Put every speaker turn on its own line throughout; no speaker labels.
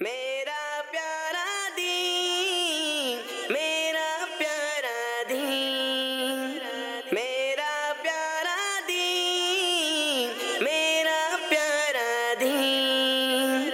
मेरा प्यारा दीन, मेरा प्यारा दीन, मेरा प्यारा दीन, मेरा प्यारा दीन।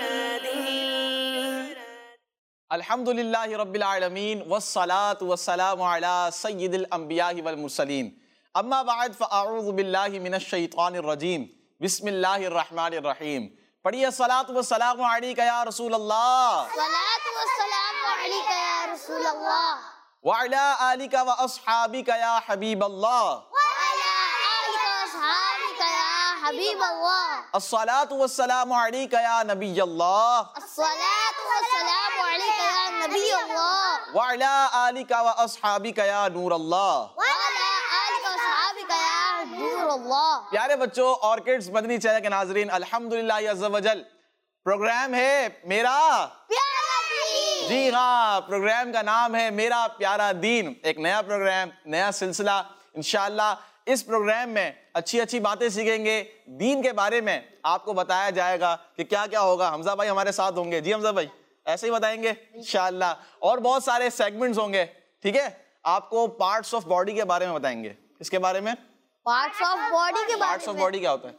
अल्हम्दुलिल्लाहि रब्बिल आलमीन वस्सलातु वस्सलामु अला सय्यिदिल अंबियाहि वल मुरसलीन अम्मा बाद फ़अऊज़ु बिल्लाहि मिनश शैतानिर रजीम बिस्मिल्लाहिर रहमानिर रहीम। पढ़िए सलातु वस्सलामु अलैका या रसूल अल्लाह,
सलातु वस्सलामु अलैका या रसूल अल्लाह
व अला आलिका व अस्हाबिका या हबीब अल्लाह,
व अला आलिका व अस्हाबिका या हबीब अल्लाह।
अस्सलातु वस्सलामु अलैका या नबी अल्लाह,
अस्सलातु वस्सलामु अलैका या नबी अल्लाह,
व अला आलिका व अस्हाबिका या नूर अल्लाह।
व अला आलिका व अस्हाबिका या नूर अल्लाह।
प्यारे बच्चों और किड्स मदनी चैनल के नाजरीन, अल्हम्दुलिल्लाह अज़्ज़ा वजल प्रोग्राम है मेरा
प्यारा दीन।
जी हाँ, प्रोग्राम का नाम है मेरा प्यारा दीन। एक नया प्रोग्राम, नया सिलसिला। इंशाअल्लाह इस प्रोग्राम में अच्छी अच्छी बातें सीखेंगे। दीन के बारे में आपको बताया जाएगा कि क्या क्या होगा। हमजा भाई हमारे साथ होंगे। जी हमजा भाई ऐसे ही बताएंगे इंशाअल्लाह। और बहुत सारे सेगमेंट्स होंगे, ठीक है। आपको पार्ट्स ऑफ बॉडी के बारे में बताएंगे। इसके बारे में
पार्ट्स ऑफ बॉडी के बारे
पार्ट्स ऑफ
में।
बॉडी क्या होता है?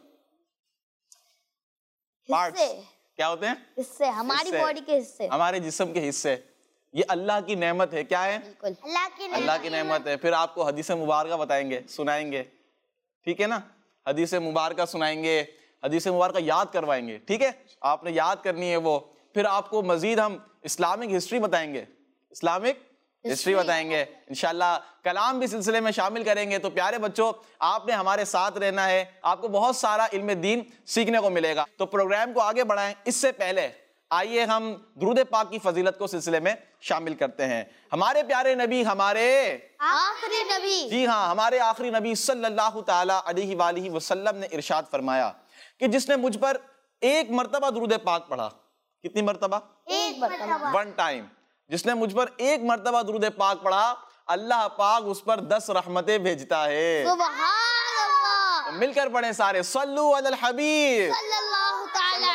पार्ट्स
हिस्से,
क्या होते हैं?
हिस्से, हमारी
हिस्से।
बॉडी के हिस्से।
हमारे जिस्म के हिस्से। ये अल्लाह की नेमत है। क्या है?
बिल्कुल
अल्लाह की नेमत है। फिर आपको हदीस मुबारका बताएंगे, सुनाएंगे, ठीक है ना। हदीस मुबारका सुनाएंगे, हदीस मुबारका याद करवाएंगे, ठीक है। आपने याद करनी है वो। फिर आपको मजीद हम इस्लामिक हिस्ट्री बताएंगे, इस्लामिक हिस्ट्री बताएंगे इंशाल्लाह। कलाम भी सिलसिले में शामिल करेंगे। तो प्यारे बच्चों, आपने हमारे साथ रहना है। आपको बहुत सारा इल्म दीन सीखने को मिलेगा। तो प्रोग्राम को आगे बढ़ाएं इससे पहले आइए हम दुरूद पाक की फजीलत को सिलसिले में शामिल करते हैं। हमारे प्यारे नबी, हमारे
आखिरी नबी,
जी हाँ, हमारे आखिरी नबी सल्लल्लाहु ताला अलैहि वालिहि वसल्लम ने इरशाद फरमाया कि जिसने मुझ पर एक मर्तबा दुरूद पाक पढ़ा। कितनी मर्तबा?
एक मर्तबा,
वन टाइम। जिसने मुझ पर एक मर्तबा दुरूद पाक पढ़ा, अल्लाह पाक उस पर 10 रहमतें भेजता है।
सुभान अल्लाह।
मिलकर पढ़े सारे, सल्लु अलल हबीब
सल्लल्लाहु ताला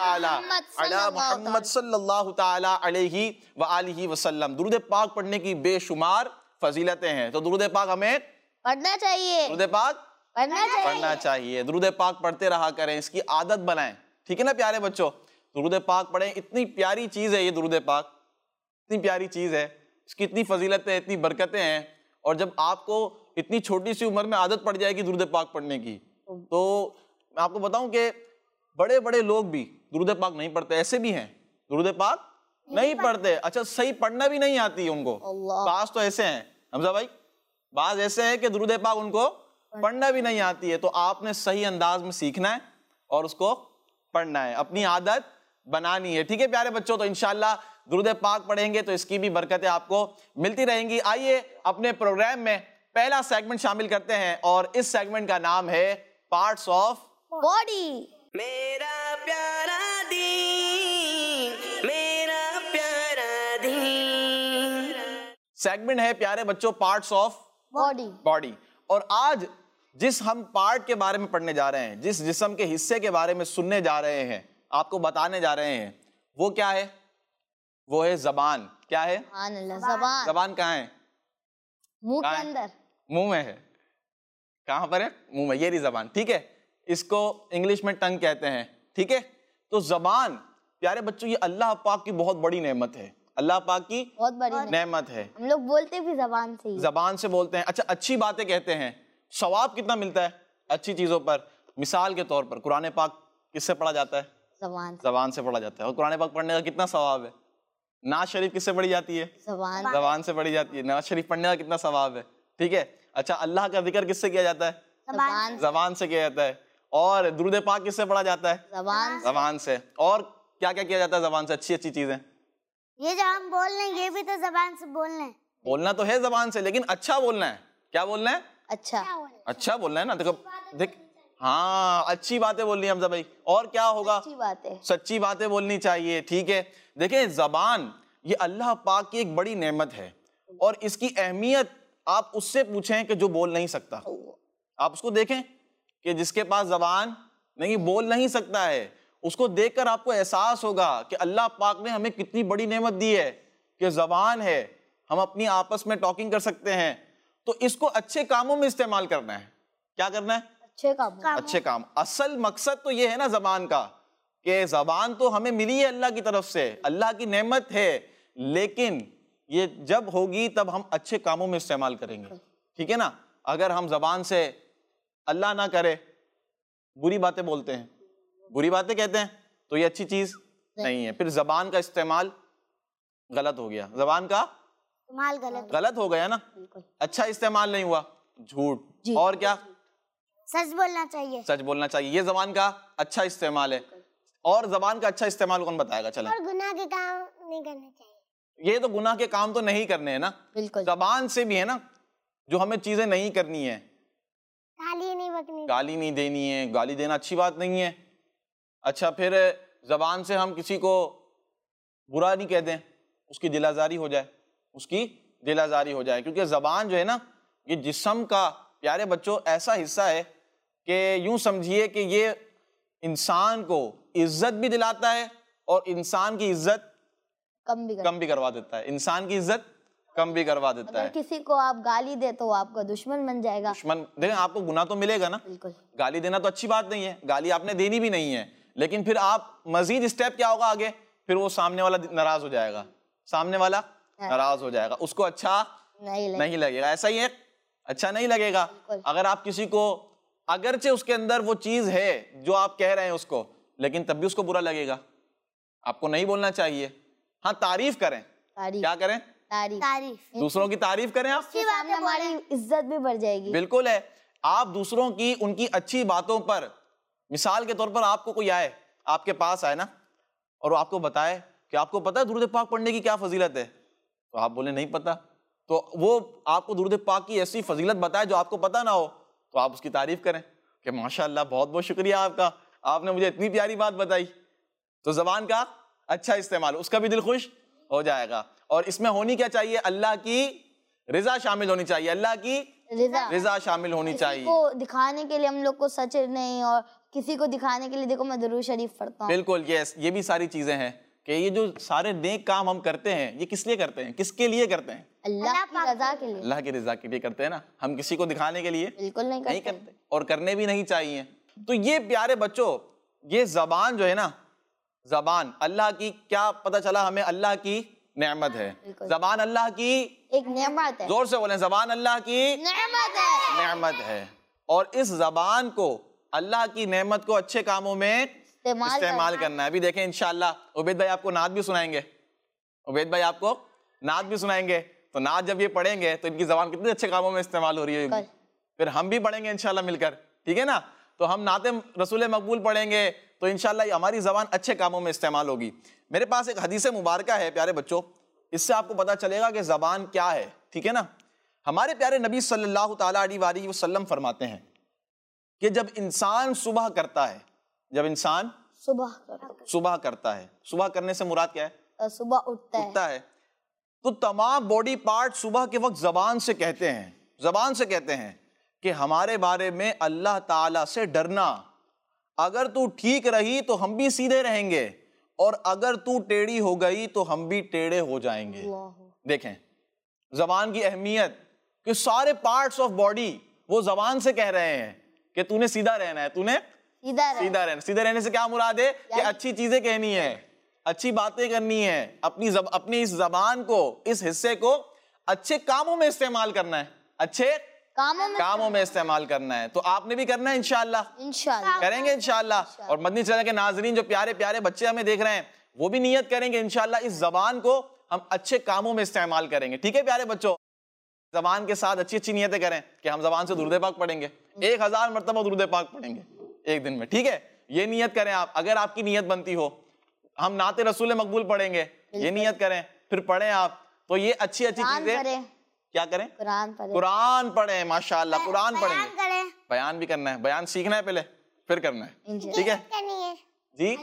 अला मुहम्मद सल्लल्लाहु ताला अलैहि व आलिहि वसल्लम। दुरूद पाक पढ़ने की बेशुमार फजीलतें हैं। तो दुरूद पाक हमें
पढ़ना चाहिए,
दुरूद पाक पढ़ना चाहिए। दुरूद पाक पढ़ते रहा करें, इसकी आदत बनाएं, ठीक है ना प्यारे बच्चों। दुरूद पाक पढ़ें। इतनी प्यारी चीज़ है ये दुरूद पाक, इतनी प्यारी चीज़ है। इसकी इतनी फजीलतें, इतनी बरकतें हैं। और जब आपको इतनी छोटी सी उम्र में आदत पड़ जाएगी दुरूद पाक पढ़ने की, तो मैं आपको बताऊं कि बड़े बड़े लोग भी दुरूद पाक नहीं पढ़ते। ऐसे भी हैं दुरूद पाक नहीं पढ़ते। अच्छा, सही पढ़ना भी नहीं आती उनको। बाज तो ऐसे हैं हमजा भाई, बाज ऐसे हैं कि दुरूद पाक उनको पढ़ना भी नहीं आती है। तो आपने सही अंदाज में सीखना है और उसको पढ़ना है, अपनी आदत बनानी है, ठीक है प्यारे बच्चों। तो इंशाअल्लाह दुरूद पाक पढ़ेंगे तो इसकी भी बरकतें आपको मिलती रहेंगी। आइए अपने प्रोग्राम में पहला सेगमेंट शामिल करते हैं और इस सेगमेंट का नाम है पार्ट्स ऑफ
बॉडी।
मेरा प्यारा दीन, मेरा प्यारा दीन।
सेगमेंट है प्यारे बच्चों पार्ट्स ऑफ बॉडी। और आज जिस हम पार्ट के बारे में पढ़ने जा रहे हैं, जिस जिस्म के हिस्से के बारे में सुनने जा रहे हैं, आपको बताने जा रहे हैं, वो क्या है? वो है जबान। क्या है?
जबान।
जबान कहाँ है?
मुंह के अंदर,
मुंह में है। कहाँ पर है? मुंह में। ये रही जबान, ठीक है। इसको इंग्लिश में टंग कहते हैं, ठीक है। तो जबान प्यारे बच्चों ये अल्लाह पाक की बहुत बड़ी नेमत है। अल्लाह पाक की
बहुत बड़ी
नेमत है।
हम लोग बोलते भी जबान से ही,
जबान से बोलते हैं। अच्छा, अच्छी बातें कहते हैं। सवाब कितना मिलता है अच्छी चीजों पर? मिसाल के तौर पर कुरान पाक किससे पढ़ा जाता है? जबान से पढ़ा जाता है। और कुरान पाक पढ़ने का कितना सवाब है? नाज शरीफ किससे पढ़ी जाती है? जबान से पढ़ी जाती है। नाज शरीफ पढ़ने का कितना सवाब है, ठीक है। अच्छा, अल्लाह का जिक्र किससे किया जाता है? जबान से किया जाता है। और दुरूद पाक किससे पढ़ा जाता है? जबान से। और क्या क्या किया जाता है जबान से? अच्छी अच्छी चीजें।
ये जो हम बोल रहे हैं ये भी तो जबान से बोलना है।
बोलना तो है जबान से, लेकिन अच्छा बोलना है। क्या बोलना है? अच्छा बोलना है ना। देखो देख, हाँ अच्छी बातें बोलनी है हमजा भाई। और क्या होगा? सच्ची बातें बोलनी चाहिए, ठीक है। देखिए जबान ये अल्लाह पाक की एक बड़ी नेमत है और इसकी अहमियत आप उससे पूछें कि जो बोल नहीं सकता। आप उसको देखें कि जिसके पास जबान नहीं, बोल नहीं सकता है, उसको देखकर आपको एहसास होगा कि अल्लाह पाक ने हमें कितनी बड़ी नेमत दी है कि ज़बान है, हम अपनी आपस में टॉकिंग कर सकते हैं। तो इसको अच्छे कामों में इस्तेमाल करना है। क्या करना है?
अच्छे काम।
अच्छे काम। असल मकसद तो ये है ना ज़बान का, कि ज़बान तो हमें मिली है अल्लाह की तरफ से, अल्लाह की नेमत है, लेकिन ये जब होगी तब हम अच्छे कामों में इस्तेमाल करेंगे, ठीक है ना। अगर हम ज़बान से अल्लाह ना करे बुरी बातें बोलते हैं, बुरी बातें कहते हैं, तो ये अच्छी चीज नहीं है। फिर ज़बान का इस्तेमाल गलत हो गया, ज़बान का
माल
गलत हो गया ना, अच्छा इस्तेमाल नहीं हुआ, झूठ। और क्या?
सच बोलना चाहिए।
सच बोलना चाहिए, ये ज़बान का अच्छा इस्तेमाल है। और ज़बान का अच्छा इस्तेमाल कौन बताएगा? चलें।
और गुनाह के काम नहीं करने चाहिए।
ये तो गुनाह के काम तो नहीं करने हैं ना, ज़बान से भी है ना, जो हमें चीजें नहीं करनी है।
गाली नहीं बकनी,
गाली नहीं देनी है, गाली देना अच्छी बात नहीं है। अच्छा, फिर ज़बान से हम किसी को बुरा नहीं कह दें, उसकी दिल आज़ारी हो जाए, उसकी दिल आज़ारी हो जाए। क्योंकि ज़बान जो है ना, ये जिस्म का, प्यारे बच्चों, ऐसा हिस्सा है कि यूं समझिए कि ये इंसान को इज्जत भी दिलाता है और इंसान की इज्जत कम भी करवा देता है। इंसान की इज्जत कम भी करवा देता है।
अगर किसी को आप गाली दे तो आपका दुश्मन बन जाएगा।
दुश्मन, देखें, आपको गुनाह तो मिलेगा ना।
बिल्कुल।
गाली देना तो अच्छी बात नहीं है, गाली आपने देनी भी नहीं है, लेकिन फिर आप मजीद स्टेप क्या होगा आगे? फिर वो सामने वाला नाराज हो जाएगा, सामने वाला नाराज हो जाएगा, उसको अच्छा नहीं लगेगा। ऐसा ही है, अच्छा नहीं लगेगा। अगर आप किसी को, अगरचे उसके अंदर वो चीज है जो आप कह रहे हैं उसको, लेकिन तब भी उसको बुरा लगेगा, आपको नहीं बोलना चाहिए। हाँ, तारीफ करें। क्या करें?
तारीफ।
दूसरों की तारीफ करें आप,
सामने हमारी इज्जत भी बढ़ जाएगी।
बिल्कुल है। आप दूसरों की, उनकी अच्छी बातों पर, मिसाल के तौर पर आपको कोई आए, आपके पास आए ना, और वो आपको बताए कि आपको पता है दुरूद पाक पढ़ने की क्या फजीलत है, तो आप बोले नहीं पता, तो वो आपको दुरूद पाक की ऐसी फजीलत बताए जो आपको पता ना हो, तो आप उसकी तारीफ करें कि माशाअल्लाह, बहुत बहुत शुक्रिया आपका, आपने मुझे इतनी प्यारी बात बताई। तो ज़बान का अच्छा इस्तेमाल, उसका भी दिल खुश हो जाएगा। और इसमें होनी क्या चाहिए? अल्लाह की रिजा शामिल होनी चाहिए, अल्लाह की रिजा शामिल होनी चाहिए।
को दिखाने के लिए हम लोग को सच नहीं, और किसी को दिखाने के लिए देखो मैं दुरूद शरीफ पढ़ता हूँ।
बिल्कुल, यस, ये भी सारी चीजें हैं कि ये जो सारे नेक काम हम करते हैं, ये किस लिए करते हैं, किसके लिए करते हैं?
अल्लाह की रजा के लिए।
अल्लाह की रजा के लिए करते हैं ना, हम किसी को दिखाने के लिए
बिल्कुल नहीं
करते, और करने भी नहीं चाहिए। तो ये प्यारे बच्चों, ये ज़बान जो है ना, ज़बान अल्लाह की, क्या पता चला हमें? अल्लाह की नेमत है। ज़बान अल्लाह की
एक नेमत है।
जोर से बोलें, ज़बान अल्लाह की नेमत है। और इस ज़बान को, अल्लाह की नेमत को अच्छे कामों में इस्तेमाल करना है। अभी देखें इंशाअल्लाह उबैद भाई आपको नात भी सुनाएंगे, उबैद भाई आपको नात भी सुनाएंगे। तो नात जब ये पढ़ेंगे तो इनकी ज़बान कितने अच्छे कामों में इस्तेमाल हो रही होगी। फिर हम भी पढ़ेंगे इंशाअल्लाह मिलकर, ठीक है ना। तो हम नाते रसूल मकबूल पढ़ेंगे तो इंशाअल्लाह हमारी ज़बान अच्छे कामों में इस्तेमाल होगी। मेरे पास एक हदीस मुबारका है प्यारे बच्चों, इससे आपको पता चलेगा कि ज़बान क्या है, ठीक है ना। हमारे प्यारे नबी सल्लल्लाहु ताला अलैहि वसल्लम फरमाते हैं कि जब इंसान सुबह करता है, जब इंसान सुबह करता है, सुबह करने से मुराद क्या है?
सुबह उठता है,
तो तमाम बॉडी पार्ट सुबह के वक्त ज़बान से कहते हैं कि हमारे बारे में अल्लाह ताला से डरना, अगर तू ठीक रही तो हम भी सीधे रहेंगे, और अगर तू टेढ़ी हो गई तो हम भी टेढ़े हो जाएंगे। देखें ज़बान की अहमियत, कि सारे पार्ट्स ऑफ बॉडी वो ज़बान से कह रहे हैं कि तूने सीधा रहना है, तूने सीधा रहना। सीधे रहने से क्या मुराद है? कि अच्छी चीजें कहनी है, अच्छी बातें करनी है, अपनी इस ज़बान को, इस हिस्से को अच्छे कामों में इस्तेमाल करना है, अच्छे कामों में इस्तेमाल करना है। तो आपने भी करना है इंशाअल्लाह, करेंगे इंशाअल्लाह। और मदनी चैनल के नाजरीन, जो प्यारे प्यारे बच्चे हमें देख रहे हैं, वो भी नियत करेंगे इंशाअल्लाह इस ज़बान को हम अच्छे कामों में इस्तेमाल करेंगे, ठीक है प्यारे बच्चों। ज़बान के साथ अच्छी अच्छी नियतें करें कि हम ज़बान से दुरूद पाक पढ़ेंगे, 1000 मरतबा दुरूद पाक पढ़ेंगे एक दिन में, ठीक है। ये नियत करें आप, अगर आपकी नियत बनती हो। हम नाते रसूल मकबूल पढ़ेंगे, ये नियत करें, फिर पढ़ें आप। तो ये अच्छी अच्छी चीजें क्या करें? कुरान पढ़ें, माशाअल्लाह कुरान पढ़ेंगे। बयान भी करना है, बयान सीखना है पहले, फिर करना है, ठीक है जी।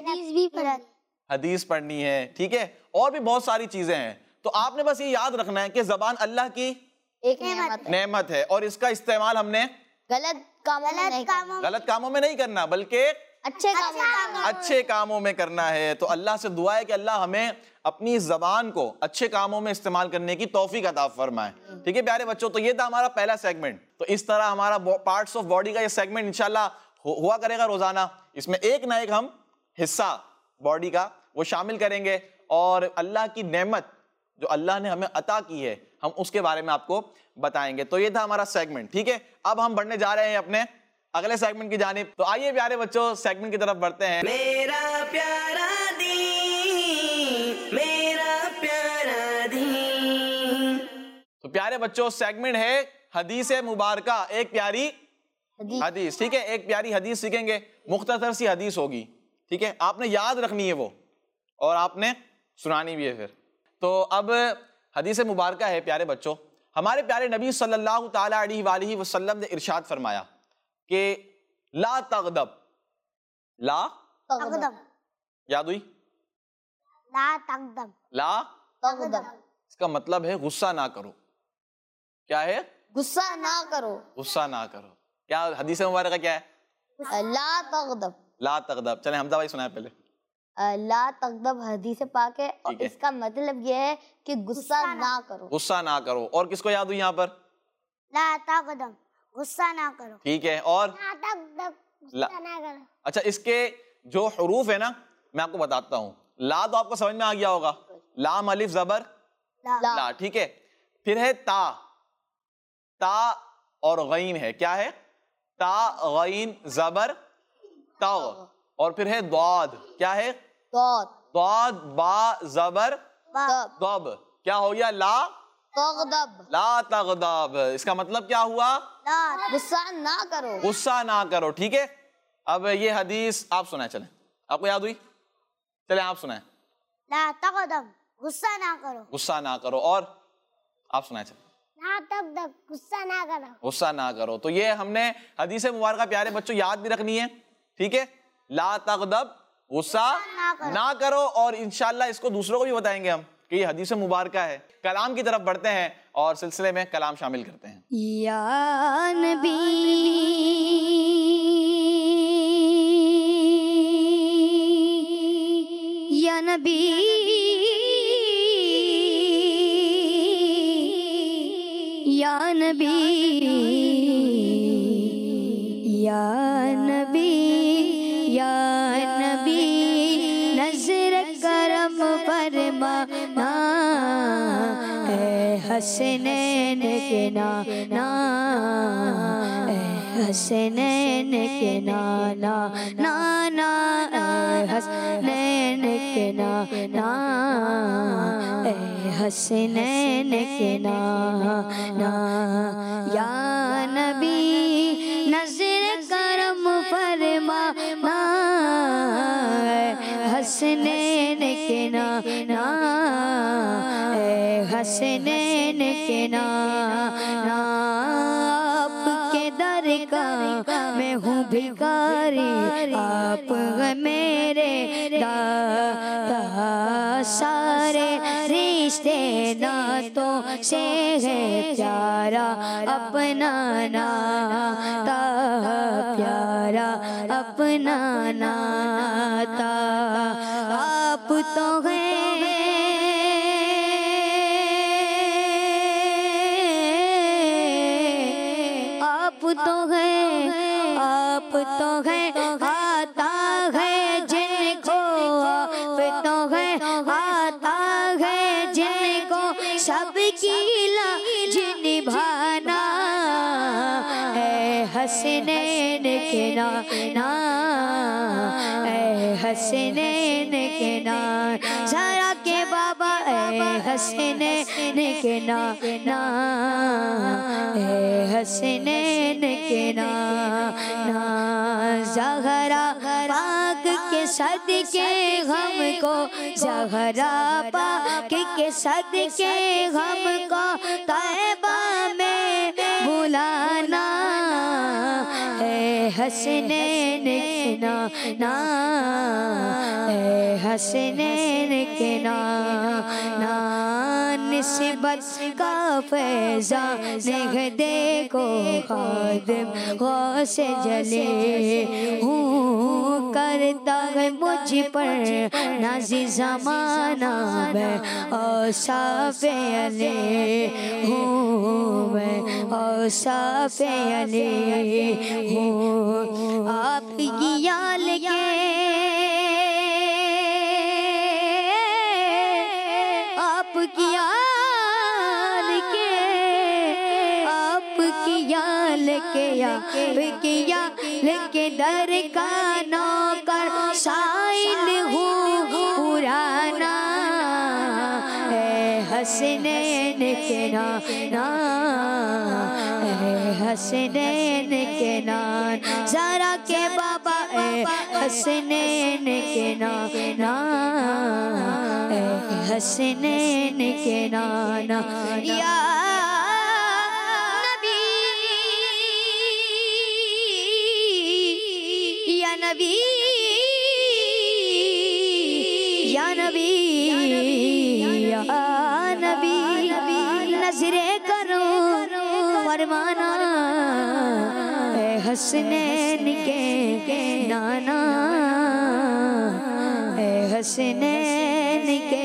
हदीस पढ़नी है, ठीक है। और भी बहुत सारी चीजें हैं। तो आपने बस ये याद रखना है कि ज़बान अल्लाह की
एक
नेमत है, और इसका इस्तेमाल हमने
गलत कामों में नहीं
करना, बल्कि अच्छे कामों में करना है। तो अल्लाह से दुआ है कि अल्लाह हमें अपनी ज़बान को अच्छे कामों में इस्तेमाल करने की तौफीक अता फरमाए। ठीक है प्यारे बच्चों, तो ये था हमारा पहला सेगमेंट। तो इस तरह हमारा पार्ट्स ऑफ बॉडी का ये सेगमेंट इंशाल्लाह हुआ करेगा रोजाना। इसमें एक ना एक हम हिस्सा बॉडी का वो शामिल करेंगे और अल्लाह की नेमत जो अल्लाह ने हमें अता की है हम उसके बारे में आपको बताएंगे। तो ये था हमारा सेगमेंट। ठीक है, अब हम बढ़ने जा रहे हैं अपने अगले सेगमेंट की जानिब। तो आइए प्यारे बच्चों सेगमेंट की तरफ बढ़ते हैं।
मेरा प्यारा दीन, मेरा प्यारा दीन।
तो प्यारे बच्चों सेगमेंट है हदीस मुबारका, एक प्यारी हदीस। ठीक है, एक प्यारी हदीस सीखेंगे, मुख्तसर सी हदीस होगी। ठीक है, आपने याद रखनी है वो और आपने सुनानी भी है फिर। तो अब हदीस मुबारका है प्यारे बच्चों, हमारे प्यारे नबी सल्लल्लाहु ताला अलैहि वसल्लम ने इरशाद फरमाया कि ला तगदब, ला याद हुई, ला इसका मतलब है गुस्सा ना करो। क्या है?
गुस्सा ना करो।
गुस्सा ना करो। क्या हदीस मुबारक क्या है?
ला तगदब।
ला तगदब। चले हमदा भाई सुनाए पहले।
ला तगदब हदीस पाक है और इसका मतलब यह है कि गुस्सा ना करो।
गुस्सा ना करो। और किसको याद हुई यहाँ पर?
ला तगदब, गुस्सा ना करो।
ठीक है, और
ला तगदब, गुस्सा ना करो।
अच्छा, इसके जो हरूफ है ना मैं आपको बताता हूँ। ला तो आपको समझ में आ गया होगा, लाम अलिफ जबर ला। ठीक है, फिर है ता, ता और गईन है। क्या है? ता गईन जबर ताग। और फिर है द्वाद। क्या है? द्वाद बा जबर दब। क्या हो गया? ला
तगदब।
ला तगदब। इसका मतलब क्या हुआ?
गुस्सा ना करो।
गुस्सा ना करो। ठीक है, अब ये हदीस आप सुनाए। चलें, आपको याद हुई? चलें आप सुनाए।
ला तगदब, गुस्सा ना करो।
गुस्सा ना करो। और आप सुनाए। चलें।
ला तगदब, गुस्सा ना करो।
गुस्सा ना करो। तो ये हमने हदीस मुबारक प्यारे बच्चों याद भी रखनी है। ठीक है, ला तगदब, गुस्सा ना करो। और इंशाल्लाह इसको दूसरों को भी बताएंगे हम कि ये हदीस मुबारक है। कलाम की तरफ बढ़ते हैं और सिलसिले में कलाम शामिल करते हैं।
या नबी, या नबी, या नबी, या नबी, या नबी, नजर करम फरमाना है हसनैन के नाना, हसनैन के नाना, नाना हसनैन के नाना, हसनैन के नाना। या नबी नजर करम फरमाना हसनैन के नाना, हसनैन के नाना। आपके दर का मैं हूँ भिखारी, आप मेरे दाता, सारे रिश्ते नातों से है प्यारा अपना नाता, प्यारा अपना नाता। आप तो हैं आप तो है आता है जिनको, आप तो है आता है जिनको सबकी लाज निभाना है हसनैन के नाना, है हसनैन के नाना। जरा के बाबा है हसनैन के नाना, है हसनैन के नाना। ज़हरा पाक के सदके हमको, ज़हरा पाक के सदके हमको तैबा में बुलाना है हसनैन के नाना, है हसनैन के नाना।
निस्बत का फैज़ान देखो खादिम गौसे जले हूँ करता है मुझ पर नाज़ी ज़माना मैं औसाफ़े अले हूँ मैं औसाफ़े अले हूँ आपकी याल के आपकी याल के आपकी याल के दर का नौकर साइल हूँ पुराना है हसनैन के नाना है हसनैन के नाना ज़रा के बाबा है हसनैन के नाना है हसनैन के नाना या नबी या नबी या नबी नजरे करो फरमाना है हसनैन के नाना है हसनैन के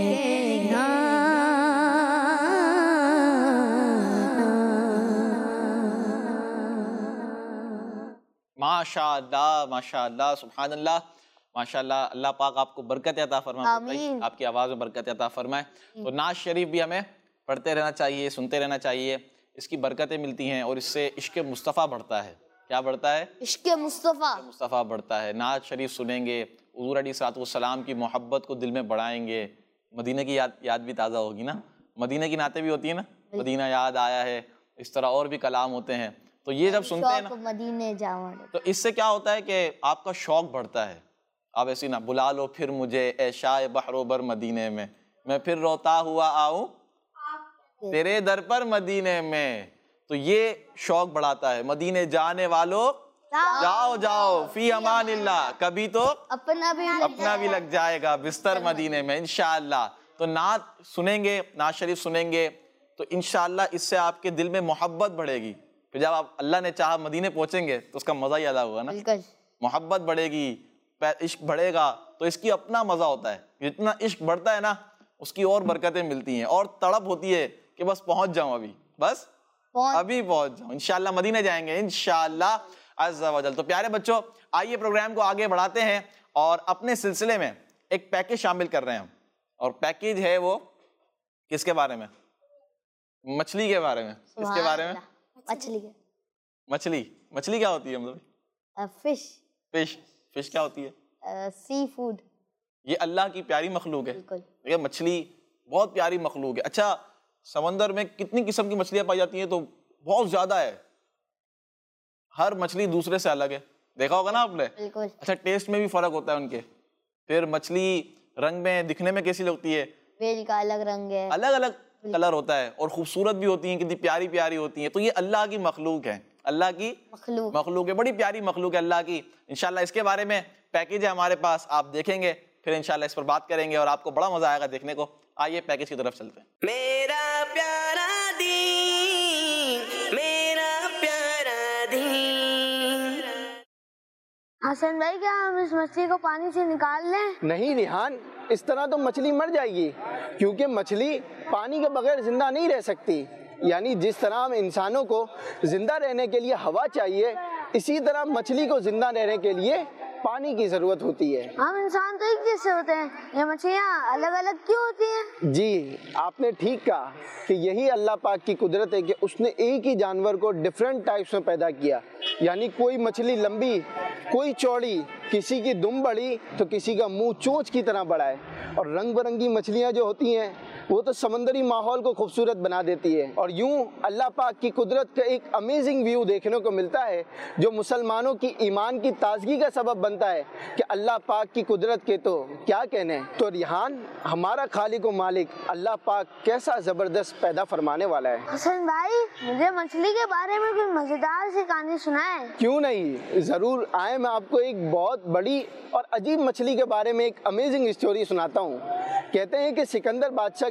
माशाअल्लाह माशाअल्लाह सुभानअल्लाह माशाअल्लाह। अल्लाह पाक आपको बरकत अता फरमाए, आपकी आवाज़ में बरकत अता फरमाए। तो नाज शरीफ भी हमें पढ़ते रहना चाहिए, सुनते रहना चाहिए, इसकी बरकतें मिलती हैं और इससे इश्क़ मुस्तफ़ा बढ़ता है। क्या बढ़ता है?
इश्क़ मुस्तफ़ा
बढ़ता है। नाज शरीफ सुनेंगे, हुज़ूर अलैहिस्सलाम की मोहब्बत को दिल में बढ़ाएंगे, मदीने की याद भी ताज़ा होगी ना, मदीने की नाते भी होती है ना, मदीना याद आया है, इस तरह और भी कलाम होते हैं। तो ये जब सुनते हैं ना
मदीने जाओ, तो
इससे क्या होता है कि आपका शौक बढ़ता है। आप ऐसी ना बुला लो फिर मुझे ए शाय बहरोबर मदीने में, मैं फिर रोता हुआ आऊं तेरे दर पर मदीने में। तो ये शौक बढ़ाता है। मदीने जाने वालों जाओ जाओ फी अमानिल्लाह, कभी तो अपना भी लग जाएगा बिस्तर मदीने में इंशाअल्लाह। तो नात सुनेंगे, नात शरीफ सुनेंगे तो इंशाअल्लाह इससे आपके दिल में मोहब्बत बढ़ेगी। फिर जब आप अल्लाह ने चाहा मदीने पहुंचेंगे तो उसका मजा ही अदा होगा ना, मोहब्बत बढ़ेगी, इश्क बढ़ेगा, तो इसकी अपना मजा होता है। जितना इश्क बढ़ता है ना उसकी और बरकतें मिलती हैं और तड़प होती है कि बस पहुंच जाऊं, अभी पहुंच जाऊं। इंशाअल्लाह मदीने जाएंगे इंशाअल्लाह अज़्ज़ा वजल। तो प्यारे बच्चों, आइए प्रोग्राम को आगे बढ़ाते हैं और अपने सिलसिले में एक पैकेज शामिल कर रहे हैं। और पैकेज है वो किसके बारे में? मछली के बारे में। किसके बारे में? मछली क्या होती है? मतलब फिश क्या होती है?
Seafood.
ये अल्लाह की प्यारी मखलूक है। ये मछली बहुत प्यारी मखलूक है। अच्छा, समंदर में कितनी किस्म की मछलियां पाई जाती हैं? तो बहुत ज्यादा है। हर मछली दूसरे से अलग है, देखा होगा ना आपने। अच्छा, टेस्ट में भी फर्क होता है उनके। फिर मछली रंग में, दिखने में कैसी लगती है?
वेल का अलग रंग है,
अलग अलग कलर होता है और खूबसूरत भी होती हैं, कितनी प्यारी प्यारी होती हैं। तो ये अल्लाह की मखलूक है, अल्लाह की मखलूक है, बड़ी प्यारी मखलूक है अल्लाह की। इंशाल्लाह इसके बारे में पैकेज है हमारे पास, आप देखेंगे, फिर इंशाल्लाह इस पर बात करेंगे और आपको बड़ा मजा आएगा देखने को। आइए पैकेज की तरफ चलते हैं।
मेरा प्यारा दीन, मेरा प्यारा दीन।
हसन भाई, क्या हम इस मछली को पानी से निकाल लें?
नहीं रिहान, इस तरह तो मछली मर जाएगी, क्योंकि मछली पानी के बगैर जिंदा नहीं रह सकती। यानी जिस तरह हम इंसानों को जिंदा रहने के लिए हवा चाहिए, इसी तरह मछली को जिंदा रहने के लिए पानी की जरूरत होती है।
हम इंसान तो एक जैसे होते हैं, ये मछलियाँ अलग अलग क्यों होती हैं?
जी, आपने ठीक कहा कि यही अल्लाह पाक की कुदरत है कि उसने एक ही जानवर को डिफरेंट टाइप्स में पैदा किया। यानी कोई मछली लंबी, कोई चौड़ी, किसी की दुम बड़ी तो किसी का मुंह चोंच की तरह बड़ा है। और रंग बिरंगी मछलियाँ जो होती हैं वो तो समंदरी माहौल को खूबसूरत बना देती है। और यूं अल्लाह पाक की कुदरत का एक अमेजिंग व्यू देखने को मिलता है जो मुसलमानों की ईमान की ताजगी का सबब बनता है कि अल्लाह पाक की कुदरत के तो क्या कहने। तो रिहान, हमारा खालिक व मालिक अल्लाह पाक कैसा ज़बरदस्त पैदा फरमाने वाला है।
हसन भाई, मुझे मछली के बारे में कोई मज़ेदार सी कहानी सुनाए।
क्यों नहीं, ज़रूर आए। मैं आपको एक बहुत बड़ी और अजीब मछली के बारे में एक अमेजिंग स्टोरी सुनाता हूँ। कहते हैं कि सिकंदर बादशाह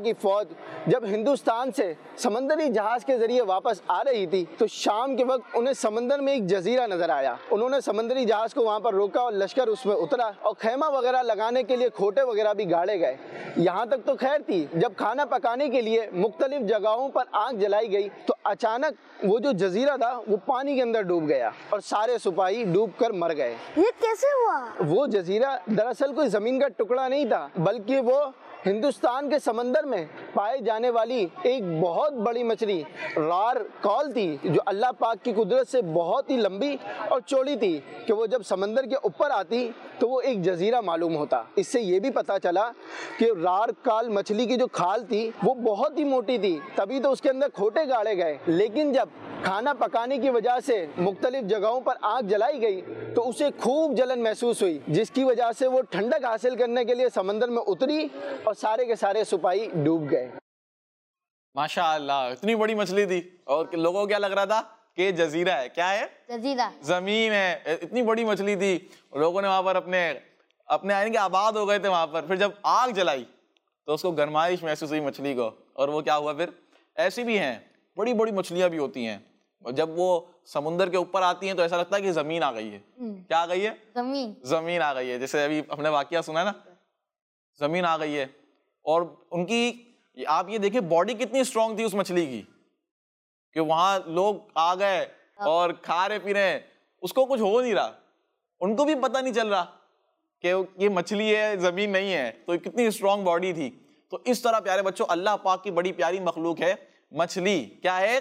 की फौज जब हिंदुस्तान से समंदरी जहाज के जरिए वापस आ रही थी तो शाम के वक्त उन्हें समंदर में एक जजीरा नजर आया। उन्होंने समंदरी जहाज को वहां पर रोका और लश्कर उसमें उतरा और खैमा वगैरह लगाने के लिए खोटे वगैरह भी गाड़े गए। यहाँ तक तो खैर थी, जब खाना पकाने के लिए मुख्तलिफ जगहों पर आग जलाई गई तो अचानक वो जो जजीरा था वो पानी के अंदर डूब गया और सारे सिपाही डूबकर मर गए।
ये कैसे हुआ?
वो जजीरा दरअसल कोई जमीन का टुकड़ा नहीं था, बल्कि वो हिंदुस्तान के समंदर में पाए जाने वाली एक बहुत बड़ी मछली रार कॉल थी, जो अल्लाह पाक की कुदरत से बहुत ही लंबी और चौड़ी थी कि वो जब समंदर के ऊपर आती तो वो एक जजीरा मालूम होता। इससे ये भी पता चला कि रार काल मछली की जो खाल थी वो बहुत ही मोटी थी, तभी तो उसके अंदर खोटे गाड़े गए। लेकिन जब खाना पकाने की वजह से मुख्तलिफ जगहों पर आग जलाई गई तो उसे खूब जलन महसूस हुई, जिसकी वजह से वो ठंडक हासिल करने के लिए समंदर में उतरी और सारे के सारे सिपाही डूब गए।
माशाअल्लाह, इतनी बड़ी मछली थी और लोगों को क्या लग रहा था कि जजीरा है। क्या है?
जजीरा,
जमीन है। इतनी बड़ी मछली थी, लोगों ने वहां पर अपने यानी कि आबाद हो गए थे वहां पर। फिर जब आग जलाई तो उसको गर्माइश महसूस हुई मछली को, और वो क्या हुआ फिर? ऐसी भी हैं, बड़ी बड़ी मछलियां भी होती हैं, और जब वो समुंदर के ऊपर आती हैं तो ऐसा लगता है कि जमीन आ गई है। क्या आ गई है? जमीन आ गई है। जैसे अभी अपने वाकया सुना ना, जमीन आ गई है। और उनकी आप ये देखिए बॉडी कितनी स्ट्रांग थी उस मछली की, कि वहां लोग आ गए और खा रहे पी रहे हैं, उसको कुछ हो नहीं रहा, उनको भी पता नहीं चल रहा कि ये मछली है, जमीन नहीं है। तो कितनी स्ट्रांग बॉडी थी। तो इस तरह प्यारे बच्चों अल्लाह पाक की बड़ी प्यारी मखलूक है मछली। क्या है?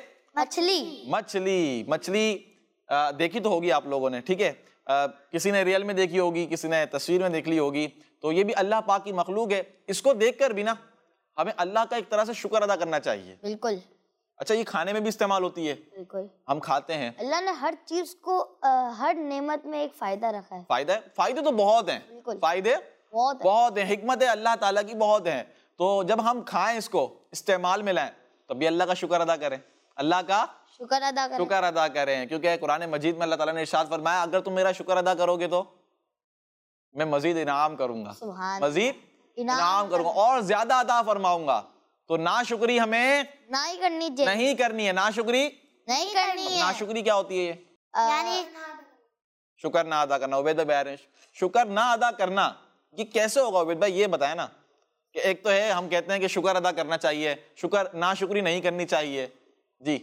मछली देखी तो होगी आप लोगों ने, ठीक है? किसी ने रियल में देखी होगी, किसी ने तस्वीर में देख ली होगी। तो ये भी अल्लाह पाक की मखलूक है। इसको देखकर भी ना हमें अल्लाह का एक तरह से शुक्र अदा करना चाहिए।
बिल्कुल।
अच्छा, ये खाने में भी इस्तेमाल होती है,
बिल्कुल,
हम खाते हैं।
अल्लाह ने हर चीज को हर नेमत में एक फायदा रखा है।
फायदे तो बहुत हैं, फायदे बहुत है, हिकमत है अल्लाह ताला की बहुत है। तो जब हम खाएं, इसको इस्तेमाल में लाएं, तब भी अल्लाह का शुक्र अदा करें, अल्लाह का शुक्र अदा करें। क्योंकि कुरान मजीद में अल्लाह ताला ने इरशाद फरमाया, अगर तुम मेरा शुक्र अदा करोगे तो मैं मजीद इनाम करूंगा, मजीद इनाम करूंगा और ज्यादा अता फरमाऊंगा। तो नाशुक्री हमें नहीं करनी है, नाशुक्री नहीं करनी है। नाशुक्री क्या होती है?
यानी
शुक्र ना अदा करना। उबैद भाई, शुक्र ना अदा करना ये कैसे होगा उबैद भाई, ये बताए ना। कि एक तो है हम कहते हैं कि शुक्र अदा करना चाहिए, शुक्र नाशुक्री नहीं करनी चाहिए। जी,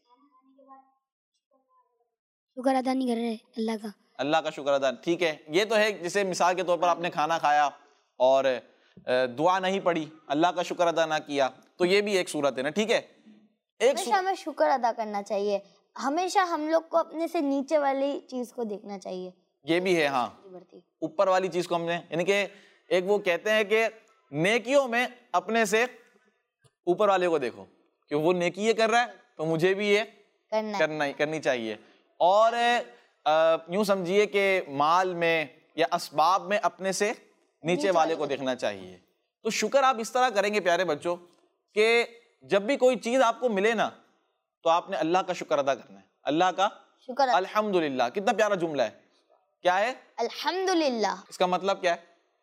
शुक्र अदा नहीं कर रहे
अल्लाह का शुक्र अदा, ठीक है। ये तो है, जैसे मिसाल के तौर पर आपने खाना खाया और दुआ नहीं पढ़ी, अल्लाह का शुक्र अदा ना किया, तो ये भी एक सूरत है ना, ठीक है।
हमेशा हमें शुक्र अदा करना चाहिए, हमेशा हम लोग को अपने से नीचे वाली चीज को देखना चाहिए।
ये भी है, हाँ, ऊपर वाली चीज को हमने, यानी कि एक वो कहते हैं कि नेकियों में अपने से ऊपर वाले को देखो कि वो नेकी ये कर रहा है तो मुझे भी ये करनी चाहिए। और यूं समझिए कि माल में या असबाब में अपने से नीचे वाले को देखना चाहिए। तो शुक्र आप इस तरह करेंगे प्यारे बच्चों कि जब भी कोई चीज आपको मिले ना तो आपने अल्लाह का शुक्र अदा करना है, अल्लाह का शुक्र। अल्हम्दुलिल्लाह, कितना प्यारा जुमला है। क्या है अल्हम्दुलिल्लाह? इसका मतलब क्या है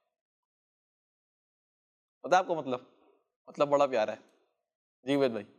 पता है आपको? मतलब बड़ा प्यारा है। जी वेद भाई।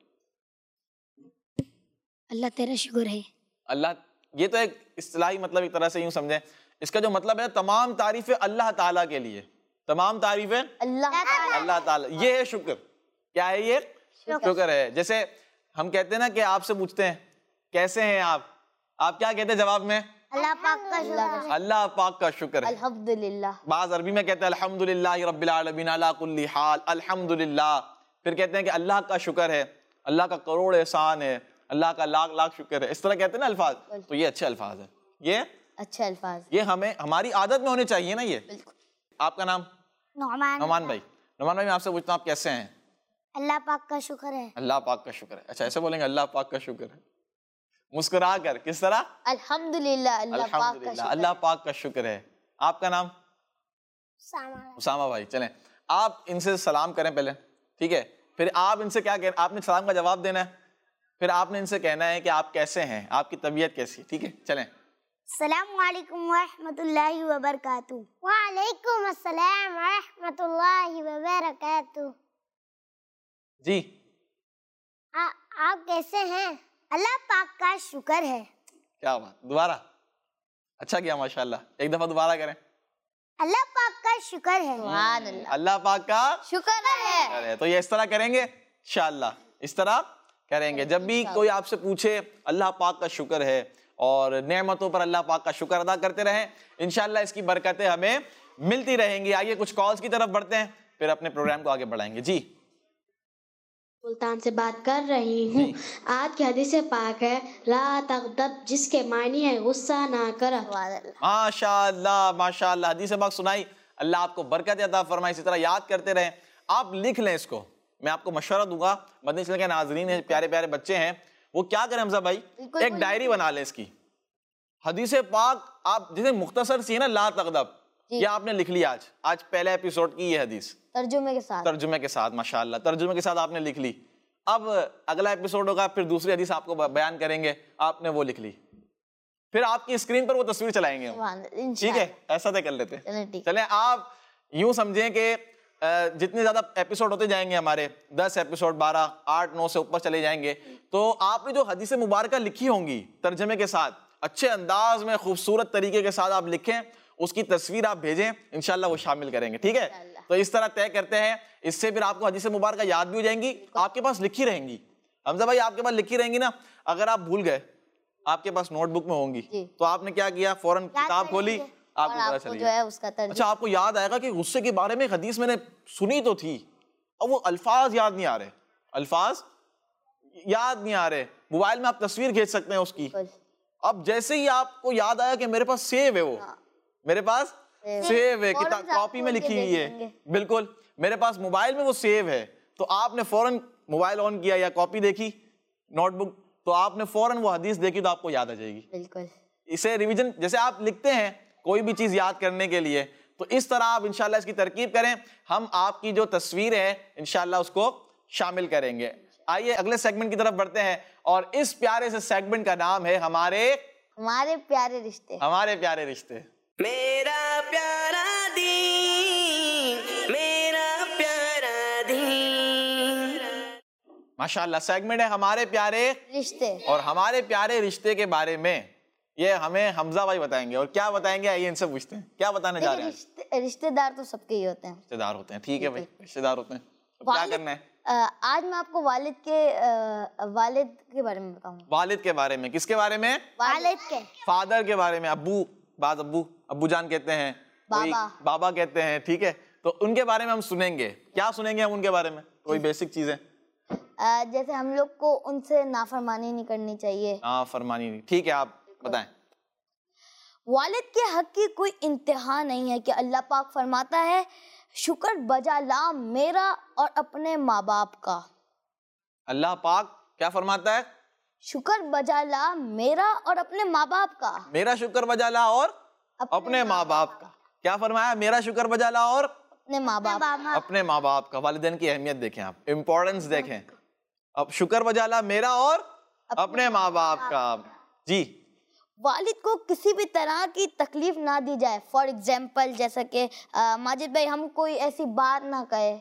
अल्लाह तेरा शुक्र है।
अल्लाह, ये तो एक इस्तिलाही मतलब एक तरह से यूं समझें, इसका जो मतलब है तमाम तारीफें अल्लाह ताला के लिए, तमाम तारीफें अल्लाह ताला, ये है शुक्र। क्या है ये? शुक्र है। जैसे हम कहते हैं ना कि आपसे पूछते हैं कैसे हैं आप क्या कहते हैं जवाब में?
अल्लाह पाक का शुक्र।
अल्लाह पाक का शुक्र है,
अल्हम्दुलिल्लाह।
बाज़ अरबी में कहते हैं अल्हम्दुलिल्लाह रब्बिल आलमीन अला कुल्ली हाल, अल्हम्दुलिल्लाह। फिर कहते हैं कि अल्लाह का शुक्र है, अल्लाह का करोड़ एहसान है, अल्लाह का लाख लाख शुक्र है। इस तरह कहते हैं ना अल्फाज, तो ये अच्छे अल्फाज है, ये अच्छे अल्फाज, ये हमें हमारी आदत में होने चाहिए ना ये। आपका नाम? नौमान भाई। नौमान भाई, मैं आपसे पूछता हूँ आप कैसे हैं?
अल्लाह पाक का शुक्र है।
अल्लाह पाक का शुक्र है। अच्छा, ऐसे बोलेंगे अल्लाह पाक का शुक्र है, मुस्कुरा कर, किस तरह?
अल्हम्दुलिल्लाह,
अल्लाह पाक का शुक्र है। आपका नाम? उसामा भाई। चलें, आप इनसे सलाम करें पहले, ठीक है? फिर आप इनसे क्या कहना, आपने सलाम का जवाब देना है, फिर आपने इनसे कहना है कि आप कैसे हैं, आपकी तबीयत कैसी, ठीक है? चलें।
अस्सलामु अलैकुम व रहमतुल्लाहि व बरकातुहू। व अलैकुम अस्सलाम व रहमतुल्लाहि व बरकातुहू।
जी
आप कैसे हैं? अल्लाह पाक का शुक्र है।
क्या बात, दोबारा अच्छा किया माशाल्लाह, एक दफा दोबारा करें।
अल्लाह पाक का शुक्र है।
सुभान अल्लाह,
अल्लाह पाक का
शुक्र है।
अरे तो ये इस तरह करेंगे इंशाअल्लाह, इस तरह करेंगे। जब भी कोई आपसे पूछे अल्लाह पाक का शुक्र है और नेमतों पर अल्लाह पाक का शुक्र अदा करते रहें, इंशाअल्लाह इसकी बरकतें हमें मिलती रहेंगी। आइए कुछ कॉल्स की तरफ बढ़ते हैं, फिर अपने प्रोग्राम को आगे बढ़ाएंगे। जी
सुल्तान से बात कर रही हूँ। आज की हदीस पाक है, ला तग़दब, जिसके मायने है गुस्सा ना कर।
माशाअल्लाह माशाअल्लाह, हदीस पाक सुनाई, अल्लाह आपको बरकत अता फरमाए। इसी तरह याद करते रहें, आप लिख लें इसको। मैं आपको मशवरा दूंगा, मदनी चैनल के नाज़रीन हैं, प्यारे प्यारे बच्चे हैं, वो क्या करें हमजा भाई, एक डायरी बना लें इसकी। हदीस पाक आप जैसे मुख्तसर सी है ना, ला तग़दब, ये आपने लिख लिया। आज पहले एपिसोड की ये हदीस
तर्जुमे के साथ
माशाअल्लाह, तर्जुमे के साथ आपने लिख ली। अब अगला एपिसोड होगा, फिर दूसरी हदीस आपको बयान करेंगे, आपने वो लिख ली, फिर आपकी स्क्रीन पर वो तस्वीर चलाएंगे हम। ठीक है, ऐसा तय कर लेते हैं। चले, आप यूं समझें कि जितने ज्यादा एपिसोड होते जाएंगे हमारे, 10 एपिसोड, 12, 8, 9 से ऊपर चले जाएंगे, तो आपने जो हदीस मुबारक लिखी होंगी तर्जमे के साथ, अच्छे अंदाज में खूबसूरत तरीके के साथ आप लिखें, उसकी तस्वीर आप भेजें, इंशाल्लाह वो शामिल करेंगे। ठीक है, तो इस तरह तय करते हैं, इससे फिर आपको हदीस मुबारक याद भी हो जाएंगी, आपके पास लिखी रहेंगी। हमजा भाई आपके पास लिखी रहेंगी ना, अगर आप भूल गए, आपके पास नोटबुक में होंगी, तो आपने क्या किया, फौरन किताब खोली, आपको पता चल गया। अच्छा, आपको याद आएगा कि गुस्से के बारे में हदीस मैंने सुनी तो थी, अब वो अल्फाज याद नहीं आ रहे, अल्फाज याद नहीं आ रहे। मोबाइल में आप तस्वीर खींच सकते हैं उसकी। अब जैसे ही आपको याद आया कि मेरे पास सेव है, वो मेरे पास सेव है, किताब कॉपी में लिखी हुई है, बिल्कुल मेरे पास मोबाइल में वो सेव है, तो आपने फौरन मोबाइल ऑन किया या कॉपी देखी, नोटबुक, तो आपने फौरन वो हदीस देखी, तो आपको याद आ जाएगी।
बिल्कुल,
इसे रिवीजन, जैसे आप लिखते हैं कोई भी चीज याद करने के लिए, तो इस तरह आप इंशाल्लाह इसकी तरकीब करें। हम आपकी जो तस्वीर है इंशाल्लाह उसको शामिल करेंगे। आइए अगले सेगमेंट की तरफ बढ़ते हैं, और इस प्यारे से सेगमेंट का नाम है हमारे
प्यारे रिश्ते।
हमारे प्यारे रिश्ते।
मेरा प्यारा दीन, मेरा प्यारा दीन।
माशाल्लाह, सेगमेंट है हमारे प्यारे
रिश्ते,
और हमारे प्यारे रिश्ते के बारे में ये हमें हमजा भाई बताएंगे। और क्या बताएंगे, आइए इनसे पूछते हैं, क्या बताने जा रहे हैं।
रिश्तेदार तो सबके ही होते हैं।
रिश्तेदार होते हैं, ठीक है भाई, रिश्तेदार होते हैं, तो क्या करना है।
आज मैं आपको वालिद के बारे में बताऊंगा।
वालिद के बारे में, किसके बारे में,
वालिद के,
फादर के बारे में। अब्बू, बाज अब्बू जान कहते हैं, कोई बाबा कहते हैं, ठीक है, तो उनके बारे में हम सुनेंगे। क्या सुनेंगे हम उनके बारे में, कोई बेसिक चीजें।
जैसे हम लोग को उनसे नाफरमानी नहीं करनी चाहिए।
नाफरमानी नहीं, ठीक है, आप बताएं।
वालिद के हक की कोई इंतहा नहीं है कि अल्लाह पाक फरमाता है, शुक्र बजा ला मेरा और अपने माँ बाप का।
अल्लाह पाक क्या फरमाता है,
शुक्र बजा ला मेरा और अपने माँ बाप का।
मेरा शुक्र बजा ला और अपने माँ बाप का। क्या फरमाया, मेरा शुक्र बजा ला और
अपने माँ बाप,
अपने माँ बाप का। वालिदैन की अहमियत देखें आप, इम्पोर्टेंस देखें। अब शुक्र बजा ला मेरा और अपने माँ बाप का। जी,
वालिद को किसी भी तरह की तकलीफ ना दी जाए। फॉर एग्जाम्पल, जैसा कि माजिद भाई, हम कोई ऐसी बात ना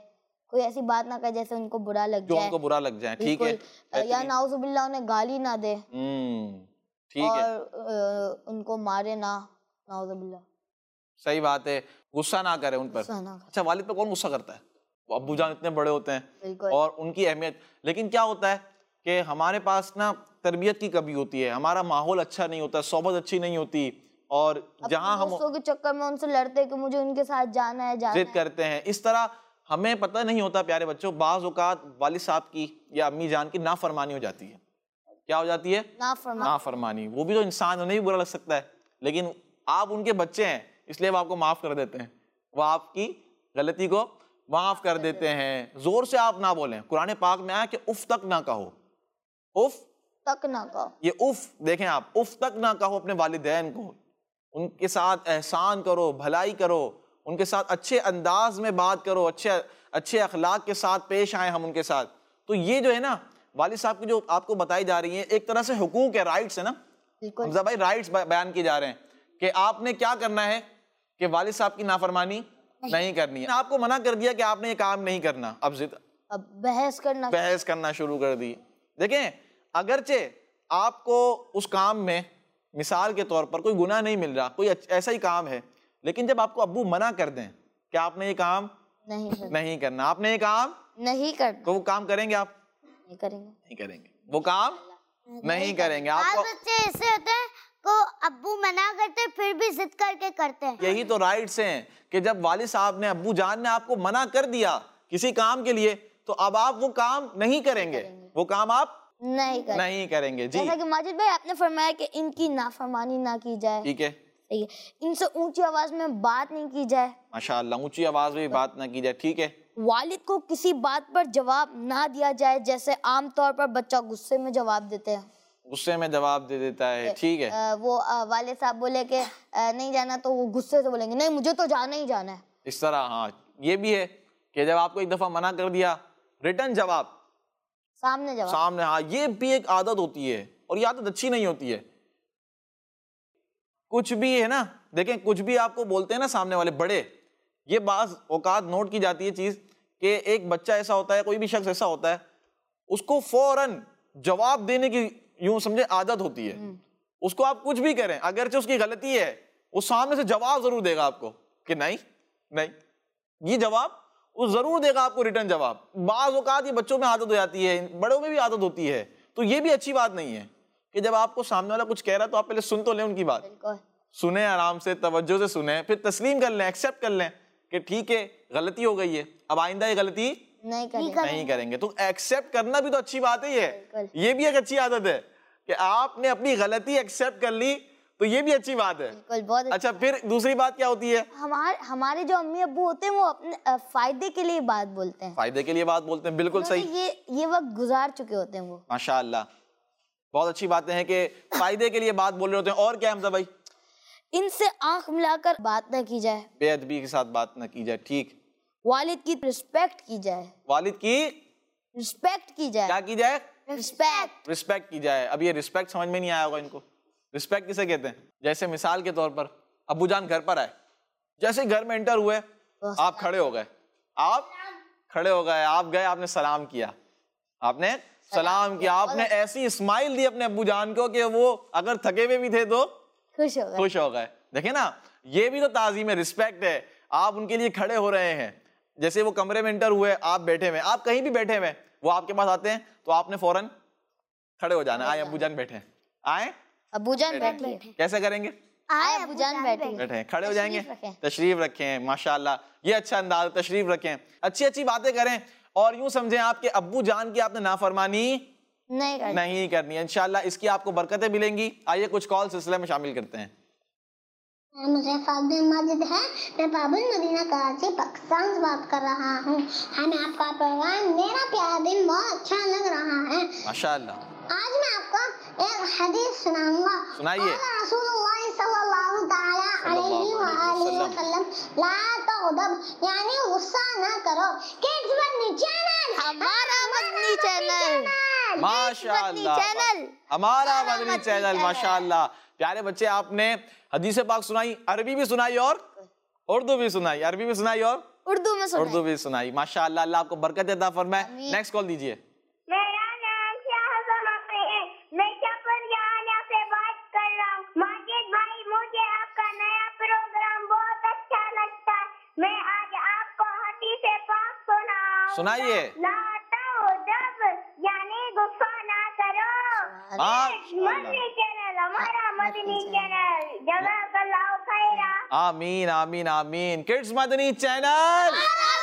कहे जैसे उनको बुरा लग जाए,
उनको बुरा लग जाए, ठीक है,
या नाउजुबिल्लाह उन्हें गाली ना दे,
ठीक है,
और उनको मारे ना, नाउजुबिल्लाह।
सही बात है, गुस्सा ना करे उन पर। अच्छा, वालिद पे कौन गुस्सा करता है, वो अब्बू जान इतने बड़े होते हैं और उनकी अहमियत। लेकिन क्या होता है कि हमारे पास ना तरबियत की कमी होती है, हमारा माहौल अच्छा नहीं होता, सोबत अच्छी नहीं होती, और जहां हम
दोस्तों के चक्कर में उनसे लड़ते हैं कि मुझे उनके साथ जाना है,
जिद करते हैं। इस तरह हमें पता नहीं होता प्यारे बच्चों, बाज़ औक़ात वालिद साहब की या अम्मी जान की नाफरमानी हो जाती है। क्या हो जाती है, नाफरमानी। वो भी तो इंसान, उन्हें भी बुरा लग सकता है, लेकिन आप उनके बच्चे हैं, इसलिए वो आपको माफ कर देते हैं, वो आपकी गलती को माफ कर देते हैं। जोर से आप ना बोलें, कुरान पाक में आया कि उफ तक ना कहो, उफ
तक ना कहो।
ये उफ देखें आप, उफ तक ना कहो अपने वालिदैन को, उनके साथ एहसान करो, भलाई करो, उनके साथ अच्छे अंदाज में बात करो, अच्छे अखलाक के साथ पेश आए हम उनके साथ। तो ये जो है ना वालिद साहब की जो आपको बताई जा रही है, एक तरह से हुकूक है, राइट्स है ना, हमजा भाई, राइट्स बयान किए जा रहे हैं कि आपने क्या करना है कि वालिद साहब की नाफरमानी नहीं करनी है। आपको मना कर दिया कि आपने ये काम नहीं करना, अब जिद
अब बहस
करना शुरू कर दी। देखें, अगरचे आपको उस काम में मिसाल के तौर पर कोई गुनाह नहीं मिल रहा, कोई ऐसा ही काम है, लेकिन जब आपको अब्बू मना कर दें कि आपने ये काम नहीं करना, आपने ये काम नहीं करना, तो वो काम करेंगे आप? नहीं करेंगे, वो काम नहीं करेंगे। आपको
बच्चे ऐसे होते हैं को अब्बू मना करते फिर भी जिद करके करते हैं।
यही तो राइट्स हैं कि जब वालिद साहब ने, अब्बू जान ने आपको मना कर दिया किसी काम के लिए, तो अब आप वो काम नहीं करेंगे, वो काम आप नहीं करेंगे। जी,
जैसा कि माजिद भाई आपने फरमाया कि इनकी नाफरमानी ना की जाए,
ठीक है,
सही है, इनसे ऊंची आवाज में बात नहीं की जाए,
माशाअल्लाह, ऊंची आवाज में बात ना की जाए, ठीक है।
वालिद को किसी बात पर जवाब ना दिया जाए, जैसे आमतौर पर बच्चा गुस्से में जवाब देते हैं,
गुस्से में जवाब दे देता है, ठीक है।
वो वालिद साहब बोले कि नहीं जाना, तो वो गुस्से से बोलेंगे नहीं मुझे तो जाना ही जाना है,
इस तरह। हाँ, ये भी है कि जब आपको एक दफा मना कर दिया, रिटर्न जवाब, सामने। हाँ, ये भी एक आदत होती है और ये आदत अच्छी नहीं होती है। कुछ भी है ना, देखें, कुछ भी आपको बोलते हैं ना सामने वाले बड़े, ये बाज़ औकात नोट की जाती है चीज कि एक बच्चा ऐसा होता है, कोई भी शख्स ऐसा होता है, उसको फौरन जवाब देने की, यूं समझे, आदत होती है। उसको आप कुछ भी करें, अगरचे उसकी गलती है, वो सामने से जवाब जरूर देगा आपको कि नहीं, ये जवाब वो जरूर देगा आपको, रिटर्न जवाब। बाज़ औकात ये बच्चों में आदत हो जाती है, बड़ों में भी आदत होती है, तो ये भी अच्छी बात नहीं है कि जब आपको सामने वाला कुछ कह रहा है तो आप पहले सुन तो लें उनकी बात, सुने आराम से, तवज्जो से सुने, फिर तस्लीम कर लें, एक्सेप्ट कर लें कि ठीक है गलती हो गई है, अब आइंदा ये गलती नहीं करेंगे। तो एक्सेप्ट करना भी तो अच्छी बात है, ये भी एक अच्छी आदत है कि आपने अपनी गलती एक्सेप्ट कर ली, तो ये भी अच्छी बात है।
बहुत
अच्छा, फिर दूसरी बात क्या होती है?
हमारे जो अम्मी अब्बू होते हैं वो अपने फायदे के लिए बात बोलते हैं,
फायदे के लिए बात बोलते हैं, बिल्कुल सही।
ये वक्त गुजार चुके होते हैं वो,
माशाअल्लाह, बहुत अच्छी बातें हैं कि फायदे के लिए बात बोल रहे होते हैं। और क्या हमजा भाई?
इनसे आंख मिलाकर बात न की जाए,
बेअदबी के साथ बात न की जाए, ठीक।
वालिद की रिस्पेक्ट की जाए,
वालिद की
रिस्पेक्ट की जाए,
क्या की जाए?
रिस्पेक्ट
की जाए। अब ये रिस्पेक्ट समझ में नहीं आया होगा इनको, रिस्पेक्ट किसे कहते हैं? जैसे मिसाल के तौर पर अब्बू जान घर पर आए, जैसे घर में एंटर हुए, आप खड़े हो गए, आप गए, आपने सलाम किया, आपने ऐसी स्माइल दी अपने अब्बू जान को कि वो अगर थके हुए भी थे तो खुश हो गए। देखे ना, ये भी तो ताज़ीम है, रिस्पेक्ट है। आप उनके लिए खड़े हो रहे हैं, जैसे वो कमरे में एंटर हुए, आप बैठे हुए, आप कहीं भी बैठे हुए, वो आपके पास आते हैं तो आपने फौरन खड़े हो जाना, आए अब्बू जान बैठे, आए
अब्बू जान बैठे,
कैसे करेंगे?
आए अब्बू जान बैठे,
खड़े हो जाएंगे, तशरीफ रखें, माशाल्लाह, ये अच्छा अंदाज, तशरीफ रखें, अच्छी अच्छी बातें करें, और यूं समझें आपके अब्बू जान की आपने नाफरमानी नहीं करनी है। इंशाल्लाह इसकी आपको बरकतें मिलेंगी। आइए कुछ कॉल सिलसिले में शामिल करते हैं।
मुझे फातिमा माजिद है, मैं पाबुल मदीना कराची पाकिस्तान से बात कर रहा हूँ। हमें आपका प्रोग्राम मेरा प्यारा दिन बहुत अच्छा लग रहा है,
माशाल्लाह।
आज मैं आपको एक हदीस सुनाऊंगा।
सुनाइए।
रसूलुल्लाह सल्लल्लाहु तआला अलैहि वसल्लम, ला तग़दब, यानी गुस्सा ना करो। किड्स मदनी चैनल,
हमारा मदनी चैनल,
माशाल्लाह, हमारा मदनी चैनल, माशाल्लाह। प्यारे बच्चे, आपने हदीस पाक सुनाई, अरबी भी सुनाई और उर्दू भी सुनाई, अरबी भी सुनाई और उर्दू भी सुनाई, माशाल्लाह। अल्लाह आपको बरकत अता फरमाए। नेक्स्ट कॉल दीजिए।
मेरा नाम शाहजहां है, मैं चपरियाना से बात कर रहा हूँ। माजिद भाई, मुझे आपका नया प्रोग्राम बहुत अच्छा लगता है। मैं आज आपको हदीस पाक
सुनाइए।
यानी गुस्सा ना करो। मदनी चैनल, हमारा मदनी चैनल, जज़ाकल्लाहु खैरा।
आमीन आमीन आमीन। किड्स मदनी चैनल,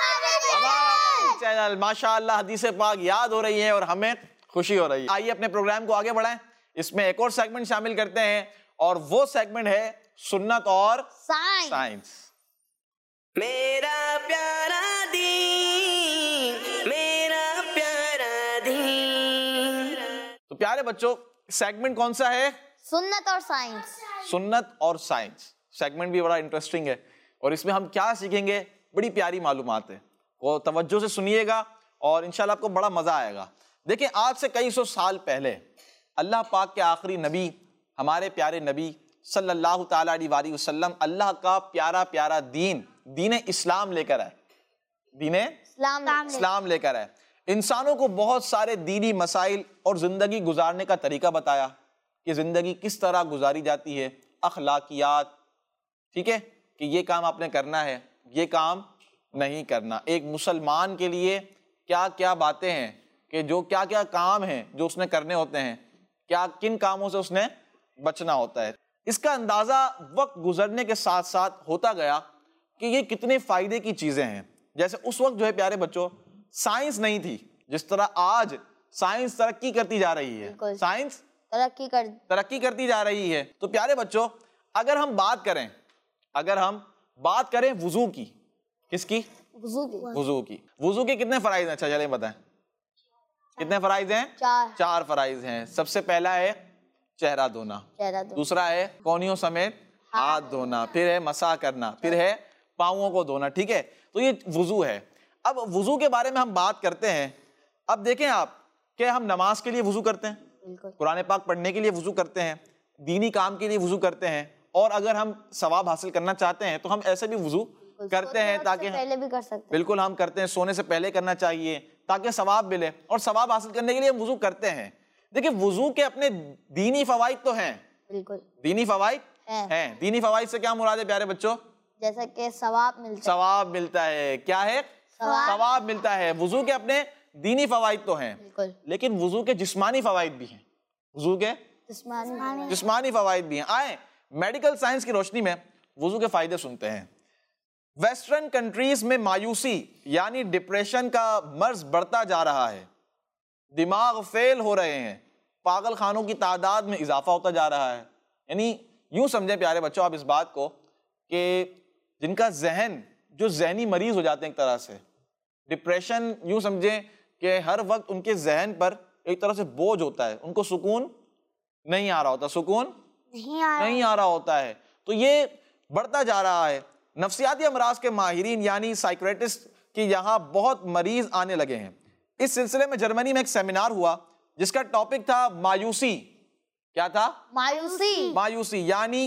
चैनल, माशाअल्लाह, हदीस पाक याद हो रही है और हमें खुशी हो रही है। आइए अपने प्रोग्राम को आगे बढ़ाएं, इसमें एक और सेगमेंट शामिल करते हैं और वो सेगमेंट है सुन्नत और साइंस।
मेरा प्यारा दीन, मेरा प्यारा दीन।
तो प्यारे बच्चों, सेगमेंट कौन सा है?
सुन्नत और साइंस।
सुन्नत और साइंस सेगमेंट भी बड़ा इंटरेस्टिंग है और इसमें हम क्या सीखेंगे, बड़ी प्यारी मालूमात है, वो तवज्जो से सुनिएगा और इंशाल्लाह आपको बड़ा मजा आएगा। देखिए, आज से कई सौ साल पहले अल्लाह पाक के आखिरी नबी, हमारे प्यारे नबी सल्लल्लाहु ताला अलैहि वसल्लम, अल्लाह का प्यारा प्यारा दीन, दीन इस्लाम लेकर आए, दीन इस्लाम लेकर आए। इंसानों को बहुत सारे दीनी मसाइल और ज़िंदगी गुजारने का तरीका बताया कि ज़िंदगी किस तरह गुजारी जाती है, अखलाकियात, ठीक है, कि ये काम आपने करना है, ये काम नहीं करना। एक मुसलमान के लिए क्या क्या बातें हैं कि जो क्या क्या काम हैं जो उसने करने होते हैं, क्या किन कामों से उसने बचना होता है। इसका अंदाज़ा वक्त गुजरने के साथ साथ होता गया कि ये कितने फ़ायदे की चीज़ें हैं। जैसे उस वक्त जो है प्यारे बच्चों, साइंस नहीं थी जिस तरह आज साइंस तरक्की करती जा रही है। साइंस तरक्की करती जा रही है। तो प्यारे बच्चों, अगर हम बात करें वुजू की, किसकी? वुजू की। वुजू के कितने फराइज हैं? अच्छा चलें बताएं, कितने फराइज हैं? 4 फराइज हैं। सबसे पहला है चेहरा धोना, दूसरा है कोहनियों समेत हाथ धोना, फिर है मसा करना, फिर है पाँवों को धोना, ठीक है। तो ये वुजू है। अब वुजू के बारे में हम बात करते हैं। अब देखें आप कि हम नमाज के लिए वुजू करते हैं, कुरान पाक पढ़ने के लिए वुजू करते हैं, दीनी काम के लिए वुजू करते हैं, और अगर हम सवाब हासिल करना चाहते हैं तो हम ऐसे भी वुजू करते हैं ताकि
पहले भी कर सकते हैं।
बिल्कुल हम करते हैं, सोने से पहले करना चाहिए ताकि सवाब मिले, और सवाब हासिल करने के लिए हम वुजू करते हैं। देखिए वुजू के अपने दीनी फवाइद तो हैं,
बिल्कुल
दीनी फवाइद हैं। दीनी फवाइद से क्या मुराद है प्यारे बच्चों?
जैसा कि सवाब मिलता है। क्या है? सवाब मिलता है। वुजू के अपने दीनी फवाइद तो हैं, लेकिन वुजू के जिस्मानी फवाइद भी हैं। वुजू के जिस्मानी फवाइद भी हैं। आए मेडिकल साइंस की रोशनी में वुजू के फायदे सुनते हैं। वेस्टर्न कंट्रीज में मायूसी यानी डिप्रेशन का मर्ज बढ़ता जा रहा है, दिमाग फेल हो रहे हैं, पागल खानों की तादाद में इजाफा होता जा रहा है। यानी यूं समझें प्यारे बच्चों आप इस बात को कि जिनका जहन, जो जहनी मरीज हो जाते हैं एक तरह से, डिप्रेशन यूं समझें कि हर वक्त उनके जहन पर एक तरह से बोझ होता है, उनको सुकून नहीं आ रहा होता, सुकून नहीं आ रहा होता है। तो ये बढ़ता जा रहा है। नफ्सियाती अमराज के माहिरीन यानी साइकियाट्रिस्ट की यहाँ बहुत मरीज आने लगे हैं। इस सिलसिले में जर्मनी में एक सेमिनार हुआ जिसका टॉपिक था मायूसी। क्या था? मायूसी यानी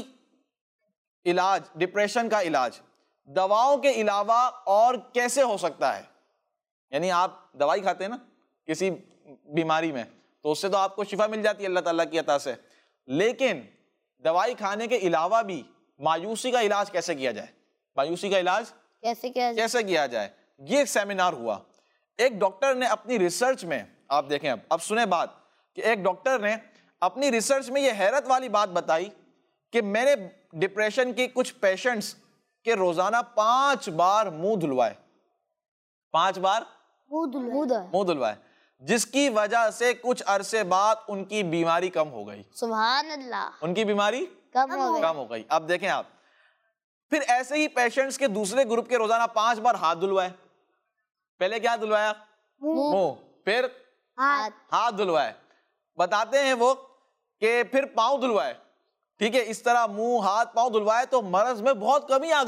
इलाज, डिप्रेशन का इलाज दवाओं के अलावा और कैसे हो सकता है। यानी आप दवाई खाते हैं ना किसी बीमारी में, तो उससे तो आपको शिफा मिल जाती है अल्लाह ताला की अता से, लेकिन दवाई खाने के अलावा भी मायूसी का इलाज कैसे किया जाए, मायूसी का इलाज कैसे किया जाए, ये एक सेमिनार हुआ। एक डॉक्टर ने अपनी रिसर्च में, आप देखें अब सुने बात, कि एक डॉक्टर ने अपनी रिसर्च में ये हैरत वाली बात बताई कि मैंने डिप्रेशन के कुछ पेशेंट्स के रोजाना 5 बार मुंह धुलवाए, 5 बार मुंह धुलवाए, जिसकी वजह से कुछ अरसे बाद उनकी बीमारी कम हो गई। सुभान अल्लाह,
उनकी बीमारी कम हो गई। अब देखें आप, फिर ऐसे ही पेशेंट्स के दूसरे ग्रुप के रोजाना 5 बार हाथ धुलवाए। पहले क्या धुलवाया? मुंह, फिर हाथ धुलवाए। बताते हैं वो कि फिर पांव धुलवाए, ठीक है। इस तरह मुंह, हाथ, पांव धुलवाए तो मर्ज में बहुत कमी आ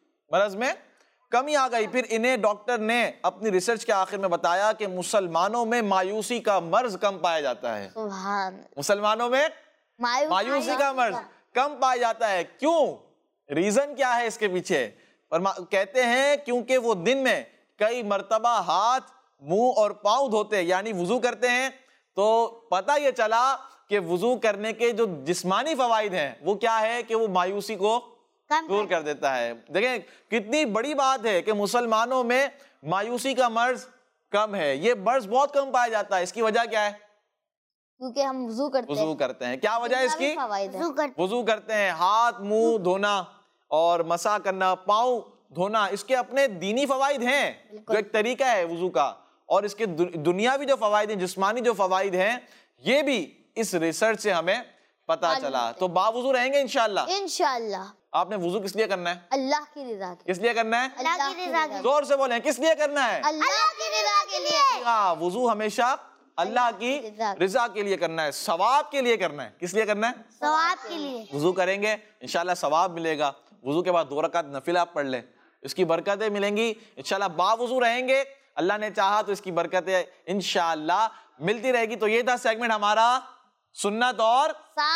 गई। फिर इन्हें डॉक्टर ने अपनी रिसर्च के आखिर में बताया कि मुसलमानों में मायूसी का मर्ज कम पाया जाता है। मुसलमानों में मायूसी का मर्ज कम पाया जाता है। क्यों? रीजन क्या है इसके पीछे? कहते हैं क्योंकि वो दिन में कई मर्तबा हाथ, मुंह और पांव धोते यानी वुजू करते हैं, तो पता ये चला कि वुजू करने के जो जिस्मानी फवाइद हैं वो क्या है कि वो मायूसी को दूर कर देता है। देखें कितनी बड़ी बात है कि मुसलमानों में मायूसी का मर्ज कम है। ये मर्ज बहुत कम पाया जाता है। इसकी वजह क्या है?
क्योंकि हम वुजू करते हैं।
क्या वजह है इसकी? वुजू करते हैं, हाथ मुंह धोना और मसा करना, पाँव धोना, इसके अपने दीनी फवाइद हैं, जो एक तरीका है वुजू का, और इसके दुनियावी जो फवाइद हैं, जिस्मानी जो फवाइद हैं, ये भी इस रिसर्च से हमें पता चला। तो बावुजू रहेंगे इंशाअल्लाह। आपने वुजू किस लिए करना है?
अल्लाह की रज़ा के लिए।
किस लिए करना है?
अल्लाह की रज़ा के लिए।
जोर से बोलें, किस लिए करना है?
अल्लाह की रज़ा के लिए।
हाँ, वुजू हमेशा अल्लाह की रज़ा के लिए करना है, सवाब के लिए करना है। किस लिए करना है?
सवाब के लिए।
वुजू करेंगे इंशाल्लाह सवाब मिलेगा। वुजू के बाद 2 रकात नफिल आप पढ़ लें, इसकी बरकतें मिलेंगी इंशाल्लाह। बावुजू रहेंगे, अल्लाह ने चाहा तो इसकी बरकतें इंशाल्लाह मिलती रहेगी। तो ये था सेगमेंट हमारा सुन्नत और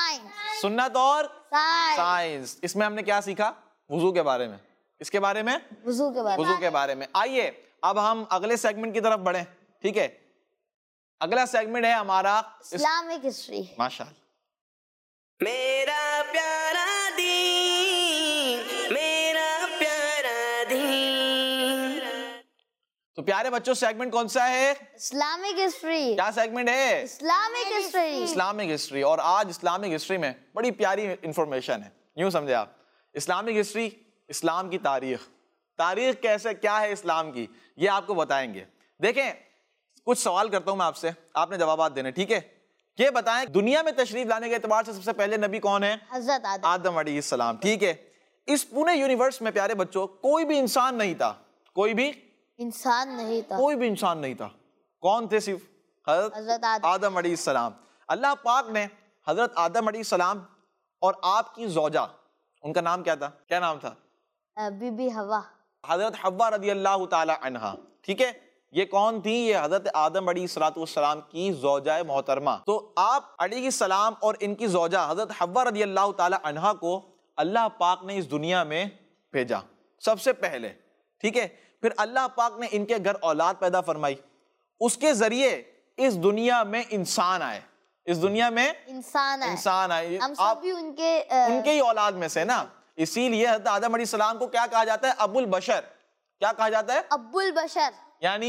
साइंस। इसमें हमने क्या सीखा? वुजू के बारे में। इसके बारे में? वुजू के बारे में। आइए अब हम अगले सेगमेंट की तरफ बढ़ें। ठीक है। अगला सेगमेंट है हमारा
इस्लामिक हिस्ट्री।
माशाअल्लाह।
मेरा प्यारा दीन, मेरा प्यारा दीन।
तो प्यारे बच्चों सेगमेंट कौन सा है?
Islamic history.
क्या सेगमेंट है?
Islamic history.
Islamic history. और आज इस्लामिक हिस्ट्री में बड़ी प्यारी इंफॉर्मेशन है। यूं समझे आप, इस्लामिक हिस्ट्री, इस्लाम की तारीख, तारीख कैसे क्या है इस्लाम की, ये आपको बताएंगे। देखें, कुछ सवाल करता हूं मैं आपसे, आपने जवाब देने, ठीक है? ये बताएं, दुनिया में तशरीफ लाने के एतबार से सबसे पहले नबी कौन है?
हजरत
आदम अलैहिस्सलाम, ठीक है। इस पूरे यूनिवर्स में प्यारे बच्चों कोई भी इंसान नहीं था, कोई भी
इंसान नहीं था,
कोई भी इंसान नहीं था। कौन थे? सिर्फ हजरत आदम अलैहिस्सलाम। अल्लाह पाक ने हजरत आदम अलैहिस्सलाम और आपकी ज़ौजा, उनका नाम क्या था? क्या नाम था?
बीबी हवा,
हजरत हव्वा रदी अल्लाह ताला अन्हा, ठीक है। ये कौन थी? ये हजरत आदम अलैहिस्सलाम की ज़ौजा मोहतरमा। तो आप अलैहिस्सलाम और इनकी ज़ौजा हजरत हव्वा रदी अल्लाह ताला अन्हा को अल्लाह पाक ने इस दुनिया में भेजा सबसे पहले, ठीक है। फिर अल्लाह पाक ने इनके घर औलाद पैदा फरमाई, उसके जरिए इस दुनिया में इंसान आए, इस दुनिया में इंसान आए।
हम सब भी
उनके ही औलाद में से ना, इसीलिए हज़रत आदम अलैहिस्सलाम को क्या कहा जाता है? अबुल बशर। क्या कहा जाता है?
अबुल बशर,
यानी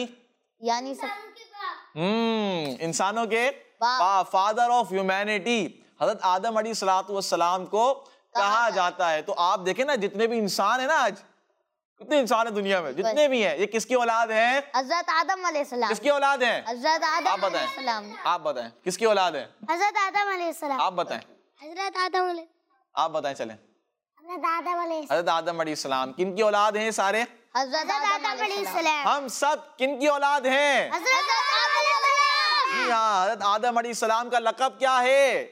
इंसानों के फादर ऑफ ह्यूमैनिटी हज़रत आदम अलैहिस्सलाम को कहा जाता है। तो आप देखें ना, जितने भी इंसान है ना, आज कितने इंसान है दुनिया में, जितने भी हैं, ये किसकी औलाद है?
हज़रत आदम अलैहिस्सलाम।
किसकी औलाद है?
हज़रत आदम
आप बताएं, आप बताएं किसकी औलाद है?
हज़रत आदम अलैहिस्सलाम।
आप बताएं,
हज़रत आदम अलैहिस्सलाम।
आप बताएं, चलें।
हज़रत आदम अलैहिस्सलाम।
हज़रत आदम अलैहिस्सलाम किनकी औलाद हैं? सारे
हज़रत आदम अलैहिस्सलाम।
हम सब किनकी औलाद हैं?
हज़रत आदम अलैहिस्सलाम।
जी हाँ, हज़रत आदम अलैहिस्सलाम का लक़ब क्या है?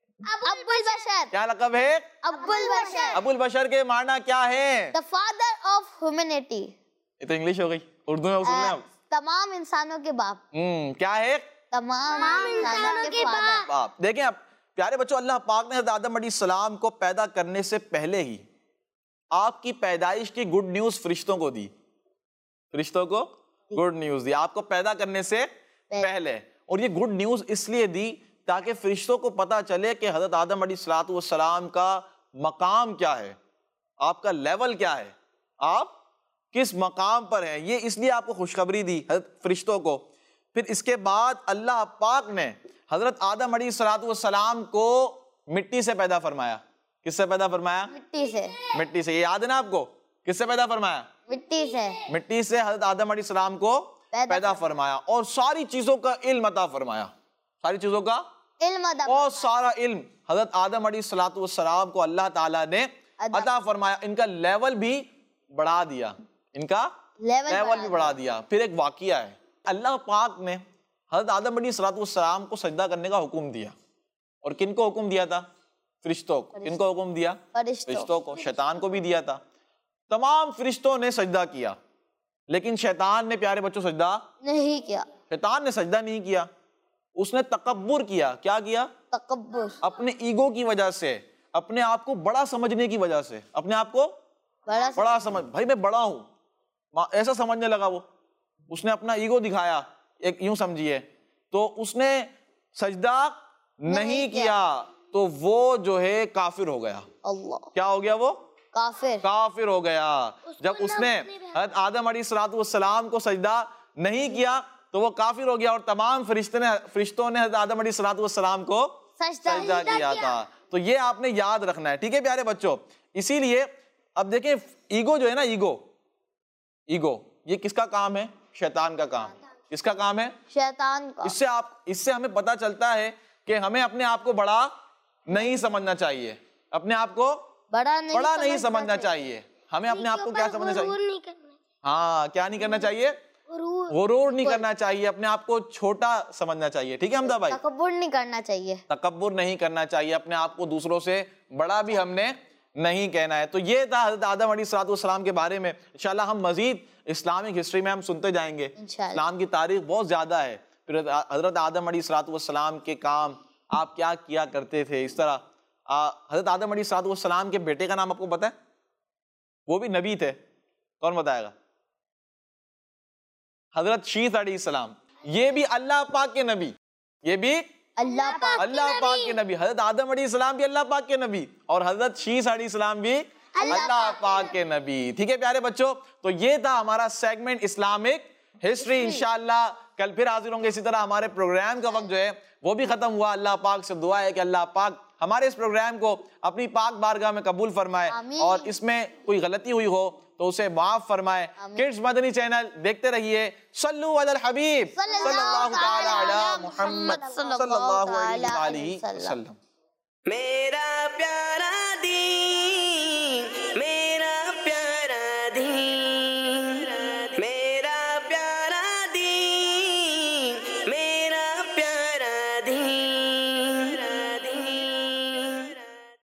अबुल बशर।
क्या लक़ब है?
अबुल बशर।
अबुल बशर के माना क्या है?
The father of humanity.
ये तो इंग्लिश हो गई, उर्दू में सुन लें आप।
तमाम इंसानों के बाप।
क्या है?
तमाम इंसानों के
बाप। देखें आप प्यारे बच्चों, अल्लाह पाक ने हज़रत आदम अलैहिस्सलाम को पैदा करने से पहले ही आपकी पैदाइश की गुड न्यूज़ फरिश्तों को दी, फरिश्तों को गुड न्यूज़ दी आपको पैदा करने से पहले। और ये गुड न्यूज़ इसलिए दी ताकि फरिश्तों को पता चले कि हज़रत आदम अलैहिस्सलाम का मकाम क्या है, आपका लेवल क्या है, आप किस मकाम पर हैं। ये इसलिए आपको खुशखबरी दी हज़रत फरिश्तों को। फिर इसके बाद अल्लाह पाक ने हज़रत आदम अलैहिस्सलाम को मिट्टी से पैदा फरमाया। किससे पैदा फरमाया?
मिट्टी से।
मिट्टी से, ये याद है ना आपको? किससे पैदा फरमाया?
मिट्टी से।
मिट्टी से हज़रत आदम अलैहिस्सलाम को पैदा फरमाया और सारी चीजों का इल्म अता फरमाया, सारी चीजों का और सारा इल्म हज़रत आदम अलैहिस्सलाम को अल्लाह ताला ने अता फरमाया। इनका लेवल भी बढ़ा दिया, इनका लेवल भी बढ़ा दिया। फिर एक वाकया है, अल्लाह पाक ने हज़रत आदम अलैहिस्सलाम को सजदा करने का हुक्म दिया। और किनको हुक्म दिया था? फरिश्तों को। किनको हुक्म दिया? फरिश्तों को। शैतान को भी दिया था। तमाम फरिश्तों ने सजदा किया, लेकिन शैतान ने प्यारे बच्चों सजदा नहीं किया। शैतान ने सजदा नहीं किया, उसने तकब्बुर किया। क्या किया? तकब्बुर। अपने ईगो की वजह से, अपने आप को बड़ा समझने की वजह से, अपने आप को बड़ा समझ, भाई मैं बड़ा हूं, ऐसा समझने लगा वो। उसने अपना ईगो दिखाया, एक यूं समझिए। तो उसने सजदा नहीं किया, तो वो जो है काफिर हो गया। अल्लाह, क्या हो गया? वो काफिर हो गया। जब उसने हज़रत आदम अलैहिस्सलाम को सजदा नहीं किया तो वो काफिर हो गया और तमाम फरिश्तों ने हज़रत आदम अलैहिस्सलाम को सजदा किया था। तो ये आपने याद रखना है, ठीक है प्यारे बच्चों। इसीलिए अब देखें, ईगो जो है ना, ईगो ये किसका काम है? शैतान का काम। किसका काम है? शैतान का। इससे हमें पता चलता है कि हमें अपने आप को बड़ा नहीं समझना चाहिए, अपने आप को बड़ा नहीं समझना चाहिए। हमें अपने आप को क्या समझना चाहिए? हाँ, क्या नहीं करना चाहिए? गुरूर नहीं करना चाहिए, अपने आप को छोटा समझना चाहिए, ठीक है हमदा भाई? तकब्बुर नहीं करना चाहिए, तकब्बुर नहीं करना चाहिए, अपने आप को दूसरों से बड़ा भी हमने नहीं कहना है। तो ये था हज़रत आदम अलैहिस्सलाम के बारे में। इंशाल्लाह हम मजीद इस्लामिक हिस्ट्री में हम सुनते जाएंगे। इस्लाम की तारीख बहुत ज्यादा है। फिर हज़रत आदम अलैहिस्सलाम के काम, आप क्या किया करते थे, इस तरह। हज़रत आदम अलैहिस्सलाम के बेटे का नाम आपको पता है? वो भी नबी थे। कौन बताएगा? हज़रत शीस अलैहिस्सलाम। ये भी अल्लाह पाक के नबी, ये भी
अल्लाह
पाक के नबी। हजरत आदम अलैहिस्सलाम भी अल्लाह पाक के नबी और हजरत शीस अलैहिस्सलाम भी अल्लाह पाक के नबी। ठीक है प्यारे बच्चों, तो ये था हमारा सेगमेंट इस्लामिक हिस्ट्री। इंशाअल्लाह कल फिर हाजिर होंगे इसी तरह। हमारे प्रोग्राम का वक्त जो है वो भी खत्म हुआ। अल्लाह पाक से दुआ है कि अल्लाह पाक हमारे इस प्रोग्राम को अपनी पाक बारगाह में कबूल फरमाए और इसमें कोई गलती हुई हो तो उसे माफ फरमाए। किड्स मदनी चैनल देखते रहिए। सल्लु अलल हबीब सल्लल्लाहु तआला अला मुहम्मद सल्लल्लाहु अलैहि वसल्लम।
मेरा प्यारा दीन